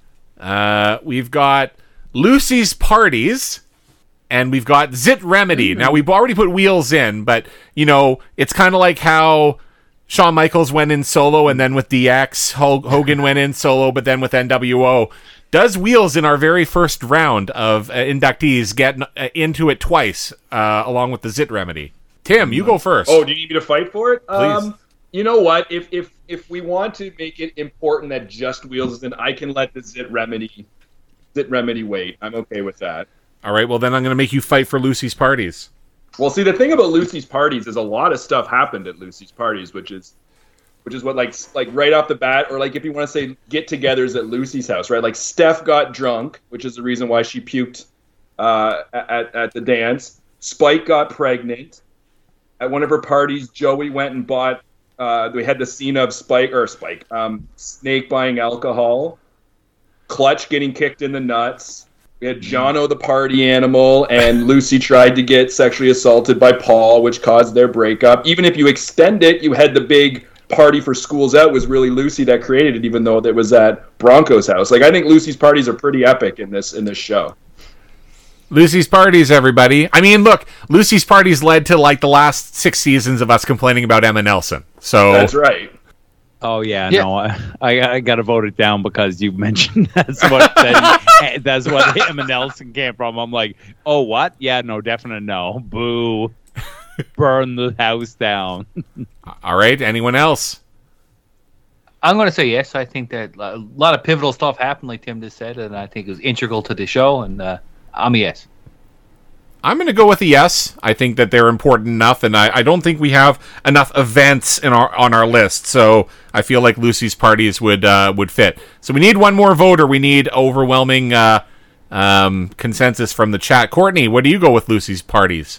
Uh, we've got Lucy's Parties, and we've got Zit Remedy. Mm-hmm. Now, we've already put Wheels in, but you know, it's kind of like how Shawn Michaels went in solo, and then with D X, Hul- Hogan went in solo, but then with N W O. Does Wheels in our very first round of uh, inductees get uh, into it twice, uh, along with the Zit Remedy? Tim, you go first. Oh, do you need me to fight for it? Please. Um, you know what? If if if we want to make it important that just Wheels is in, I can let the Zit Remedy Zit Remedy wait. I'm okay with that. All right, well then I'm going to make you fight for Lucy's Parties. Well, see, the thing about Lucy's Parties is a lot of stuff happened at Lucy's Parties, which is which is what like like right off the bat, or like if you want to say get-togethers at Lucy's house, right? Like Steph got drunk, which is the reason why she puked uh, at at the dance. Spike got pregnant. At one of her parties, Joey went and bought. Uh, we had the scene of Spike or Spike, um, Snake buying alcohol, Clutch getting kicked in the nuts. We had Jono the party animal, and Lucy tried to get sexually assaulted by Paul, which caused their breakup. Even if you extend it, you had the big party for Schools Out was really Lucy that created it, even though it was at Bronco's house. Like, I think Lucy's parties are pretty epic in this in this show. Lucy's Parties, everybody. I mean, look, Lucy's Parties led to like the last six seasons of us complaining about Emma Nelson. So That's right. Oh yeah, Yeah. no, I, I I gotta vote it down because you mentioned that's what that, that's what Emma Nelson came from. I'm like, oh what? Yeah, no, definite no. Boo, burn the house down. All right, anyone else? I'm going to say yes. I think that a lot of pivotal stuff happened, like Tim just said, and I think it was integral to the show. And uh, I'm a yes. I'm going to go with a yes. I think that they're important enough, and I, I don't think we have enough events in our on our list. So I feel like Lucy's Parties would uh, would fit. So we need one more voter. We need overwhelming uh, um, consensus from the chat. Courtney, what do you go with Lucy's Parties?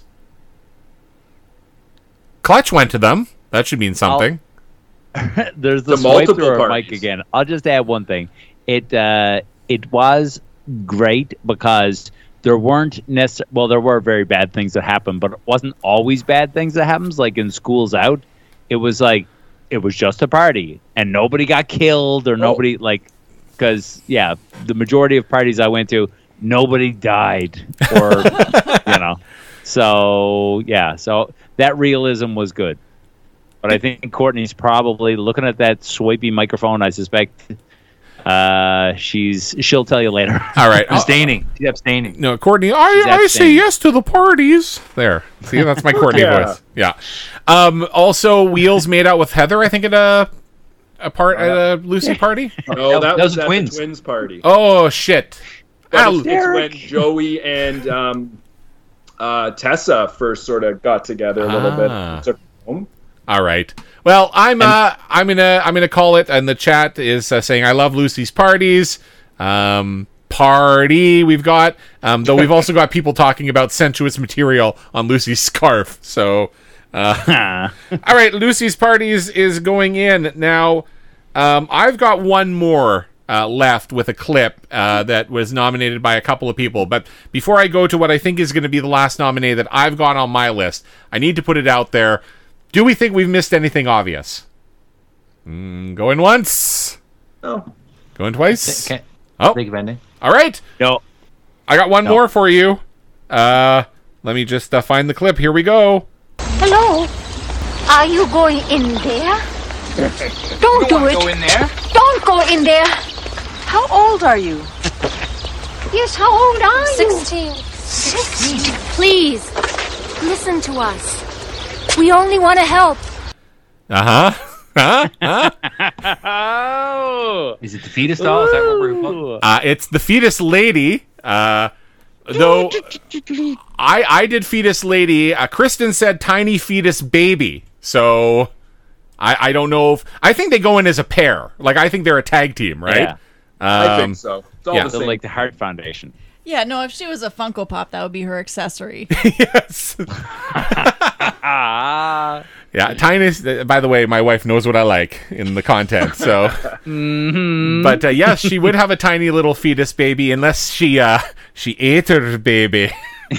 Clutch went to them. That should mean something. There's the, The swipe multiple through mic parties. again. I'll just add one thing. It uh, it was great because there weren't necessarily, well, there were very bad things that happened, but it wasn't always bad things that happens. Like in Schools Out, it was like, it was just a party and nobody got killed or nobody like, because yeah, the majority of parties I went to, nobody died or, you know, so yeah, so that realism was good. But I think Courtney's probably looking at that swipey microphone. I suspect uh, she's she'll tell you later. All right. Abstaining. She's abstaining. No, Courtney, I, She's I say abstaining. yes to the parties. There. See, that's my Courtney Yeah. voice. Yeah. Um, also, Wheels made out with Heather, I think, at a, a part at a Lucy party. No, that, that was, was the at twins. the twins party. Oh, shit. But Ow. it's, it's when Joey and um, uh, Tessa first sort of got together a little Ah. bit. Took her home. All right. Well, I'm uh, I'm gonna I'm gonna call it, and the chat is uh, saying I love Lucy's Parties. Um, party we've got, um, though we've also got people talking about sensuous material on Lucy's scarf. So, uh, all right, Lucy's Parties is going in now. Um, I've got one more uh, left with a clip uh, that was nominated by a couple of people. But before I go to what I think is going to be the last nominee that I've got on my list, I need to put it out there. Do we think we've missed anything obvious? Mm, going once. No. Going twice. Can't Oh, think of anything. all right. No. I got one No. more for you. Uh, let me just uh, find the clip. Here we go. Hello? Are you going in there? Don't do it. Go in there. Don't go in there. How old are you? Yes, how old are you? Sixteen. Sixteen. Please, listen to us. We only want to help. Uh-huh. Huh? Huh? Is it the fetus doll? Is that what we're Uh, it's the fetus lady. Uh, though I I did fetus lady. Uh, Kristen said tiny fetus baby. So I I don't know if I think they go in as a pair. Like I think they're a tag team, right? Yeah. Um, I think so. It's all yeah. the So same. like the Heart Foundation. Yeah, no, if she was a Funko Pop, that would be her accessory. Yes. Ah. Yeah, tiny. uh, By the way, my wife knows what I like in the content. So, Mhm. but uh, yes, she would have a tiny little fetus baby, unless she uh she ate her baby.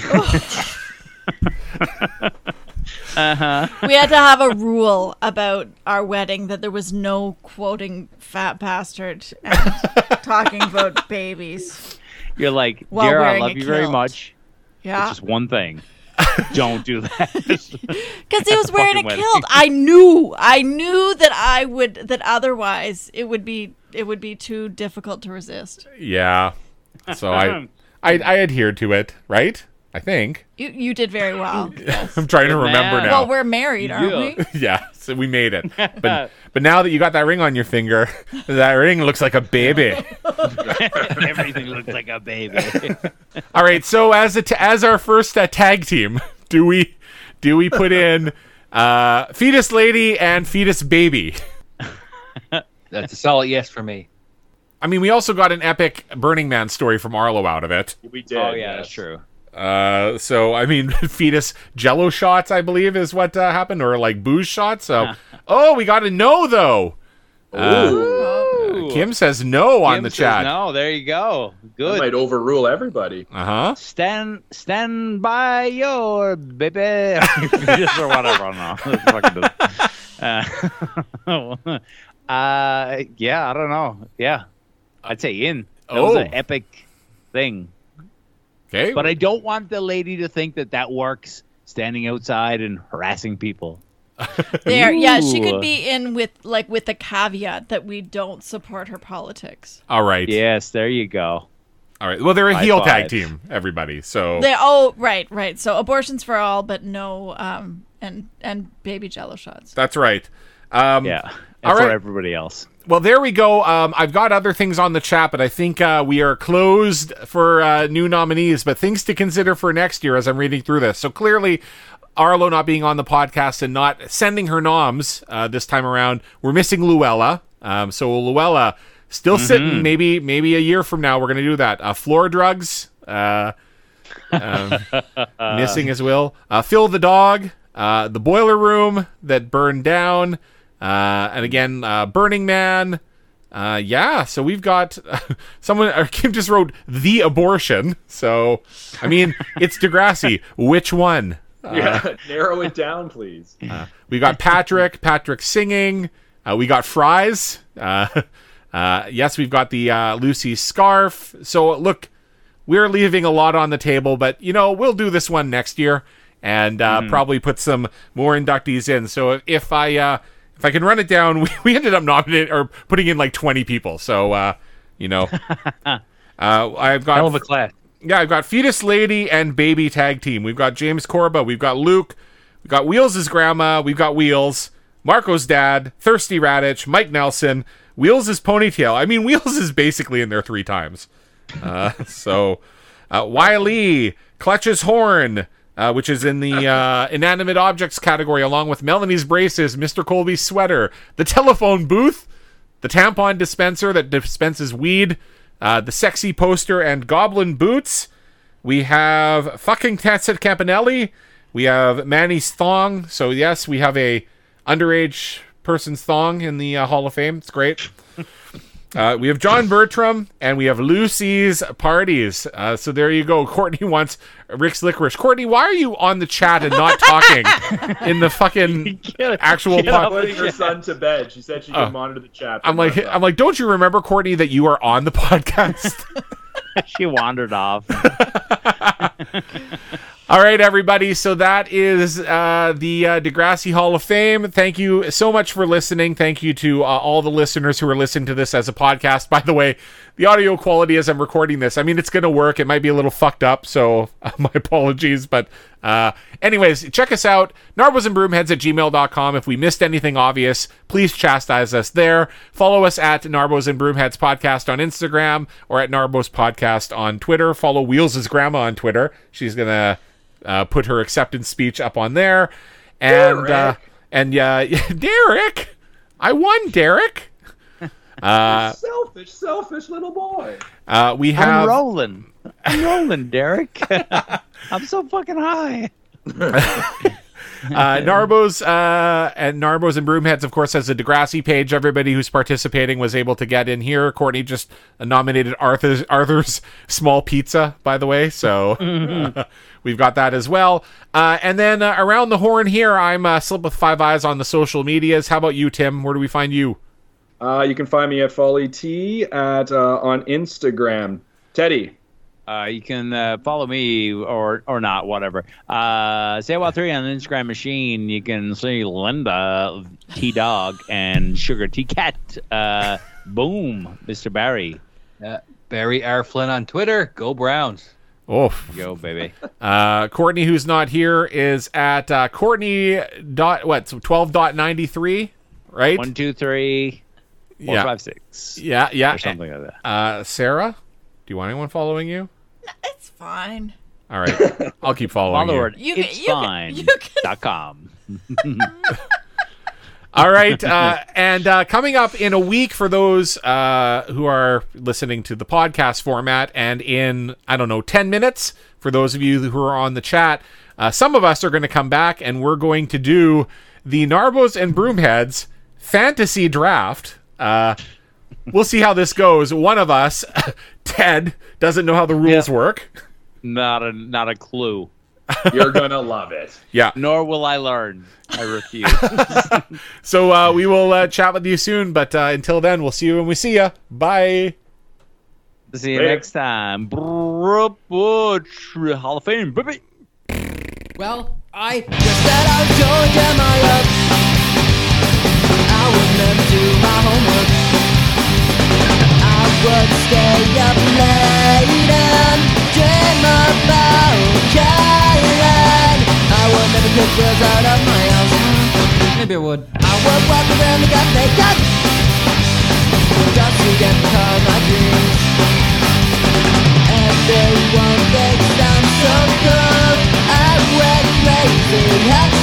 Uh-huh. We had to have a rule about our wedding that there was no quoting fat bastard and talking about babies. You're like, While dear, I wearing love a you very kilt. much. Yeah. It's just one thing. Don't do that. Because he was At the wearing a fucking wedding. kilt. I knew, I knew that I would, that otherwise it would be, it would be too difficult to resist. Yeah. So I I I adhered to it, right? I think. You, you did very well. I'm trying to remember man. now. Well, we're married, aren't Yeah. we? Yeah, so we made it. But but now that you got that ring on your finger, that ring looks like a baby. Everything looks like a baby. All right, so as a t- as our first uh, tag team, do we do we put in uh, fetus lady and fetus baby? That's a solid yes for me. I mean, we also got an epic Burning Man story from Arlo out of it. We did. Oh yeah, yes. that's true. Uh, so I mean, fetus Jello shots, I believe, is what uh, happened, or like booze shots. So, oh, we got to know though. Uh, Ooh. Kim says no on Kim the says chat. No, there you go. That Good. might overrule everybody. Uh huh. Stand, stand by your baby, or whatever. I don't know. Fucking does. Uh, uh, yeah, I don't know. Yeah, I'd say in. That was Oh. an epic thing. Okay. But I don't want the lady to think that that works standing outside and harassing people. There, yeah, she Ooh. could be in with like with the caveat that we don't support her politics. All right. Yes, there you go. All right. Well, they're a High heel tag five. team, everybody. So They oh right, right. So abortions for all, but no um and and baby Jello shots. that's right. Um, Yeah, all and for right. everybody else. Well, there we go. Um, I've got other things on the chat, but I think uh, we are closed for uh, new nominees. But things to consider for next year as I'm reading through this. So clearly, Arlo not being on the podcast and not sending her noms uh, this time around, we're missing Luella. Um, so Luella still sitting. Maybe maybe a year from now we're going to do that. Uh, floor drugs. Uh, um, missing as well. Uh, Phil the dog. Uh, the boiler room that burned down. Uh, and again, uh, Burning Man. Uh, yeah, so we've got uh, someone. Or Kim just wrote the abortion. So, I mean, it's Degrassi. Which one? Uh, Yeah, narrow it down, please. uh, we got Patrick. Patrick singing. Uh, we got fries. Uh, uh, yes, we've got the uh, Lucy scarf. So look, we're leaving a lot on the table, but you know we'll do this one next year and uh, Mhm. probably put some more inductees in. So if, if I. Uh, If I can run it down, we, we ended up nominating or putting in like twenty people. So, uh, you know, uh, I've got Hell of a class. Yeah, I've got Fetus Lady and Baby Tag Team. We've got James Corba. We've got Luke. We've got Wheels' grandma. We've got Wheels. Marco's dad. Thirsty Radich. Mike Nelson. Wheels' ponytail. I mean, Wheels is basically in there three times. Uh, so, uh, Wiley. Clutch's horn. Uh, which is in the uh, inanimate objects category, along with Melanie's braces, Mister Colby's sweater, the telephone booth, the tampon dispenser that dispenses weed, uh, the sexy poster, and goblin boots. We have fucking Tatsit Campanelli. We have Manny's thong. So yes, we have a underage person's thong in the uh, Hall of Fame. It's great. Uh, we have John Bertram, and we have Lucy's parties. Uh, so there you go. Courtney wants Rick's Licorice. Courtney, why are you on the chat and not talking in the fucking actual pod? Putting her son to bed. She said she could Oh. monitor the chat. I'm like, I'm like, don't you remember, Courtney, that you are on the podcast? She wandered off. All right, everybody. So that is uh, the uh, Degrassi Hall of Fame. Thank you so much for listening. Thank you to uh, all the listeners who are listening to this as a podcast. By the way, the audio quality as I'm recording this, I mean, it's going to work. It might be a little fucked up, so uh, my apologies. But uh, anyways, check us out, narbos and broomheads at gmail dot com. If we missed anything obvious, please chastise us there. Follow us at Narbos and Broomheads Podcast on Instagram or at Narbos Podcast on Twitter. Follow Wheels' grandma on Twitter. She's going to... Uh, put her acceptance speech up on there, and Derek. uh, and yeah, Derek, I won, Derek. Uh, selfish, selfish little boy. Uh, we have I'm rolling. I'm rolling, Derek. I'm so fucking high. Uh, Narbos uh, and Narbos and Broomheads, of course, has a Degrassi page. Everybody who's participating was able to get in here. Courtney just nominated Arthur's, Arthur's Small Pizza, by the way, so uh, we've got that as well. Uh, and then uh, around the horn here, I'm uh, Slip with Five Eyes on the social medias. How about you, Tim? Where do we find you? Uh, you can find me at Folly T at uh, on Instagram. Teddy. Uh, you can uh, follow me or or not, whatever. Uh, Say Wild three on the Instagram machine. You can see Linda T Dog and Sugar T Cat. Uh, boom, Mister Barry. Uh, Barry R Flynn on Twitter. Go Browns. Oh, go baby. Uh, Courtney, who's not here, is at uh, Courtney dot what twelve dot ninety three, right? One two three, four yeah. five six. Yeah, yeah, or something like that. Uh, Sarah, do you want anyone following you? It's fine. All right, I'll keep following Follow you. her. You It's can- you can- fine. you can- Dot com. All right, uh, and uh, coming up in a week for those uh, who are listening to the podcast format, and in, I don't know, ten minutes for those of you who are on the chat, uh, some of us are going to come back and we're going to do the Narbos and Broomheads fantasy draft. Uh, we'll see how this goes. One of us, Ted, doesn't know how the rules Yeah. work. Not a not a clue. You're gonna love it. Yeah. Nor will I learn. I refuse. So uh, we will uh, chat with you soon, but uh, until then, we'll see you when we see you. Bye. See you Later. next time. Brr, Butch, Hall of Fame, baby. Well, I just said I was going to my luck. I would never do my homework. I would stay up late and dream about Caroline. I would never take girls out of my house. Maybe I would. I would walk around the cafe cut just to get caught my dreams. Everyone thinks I'm so cool. I went crazy.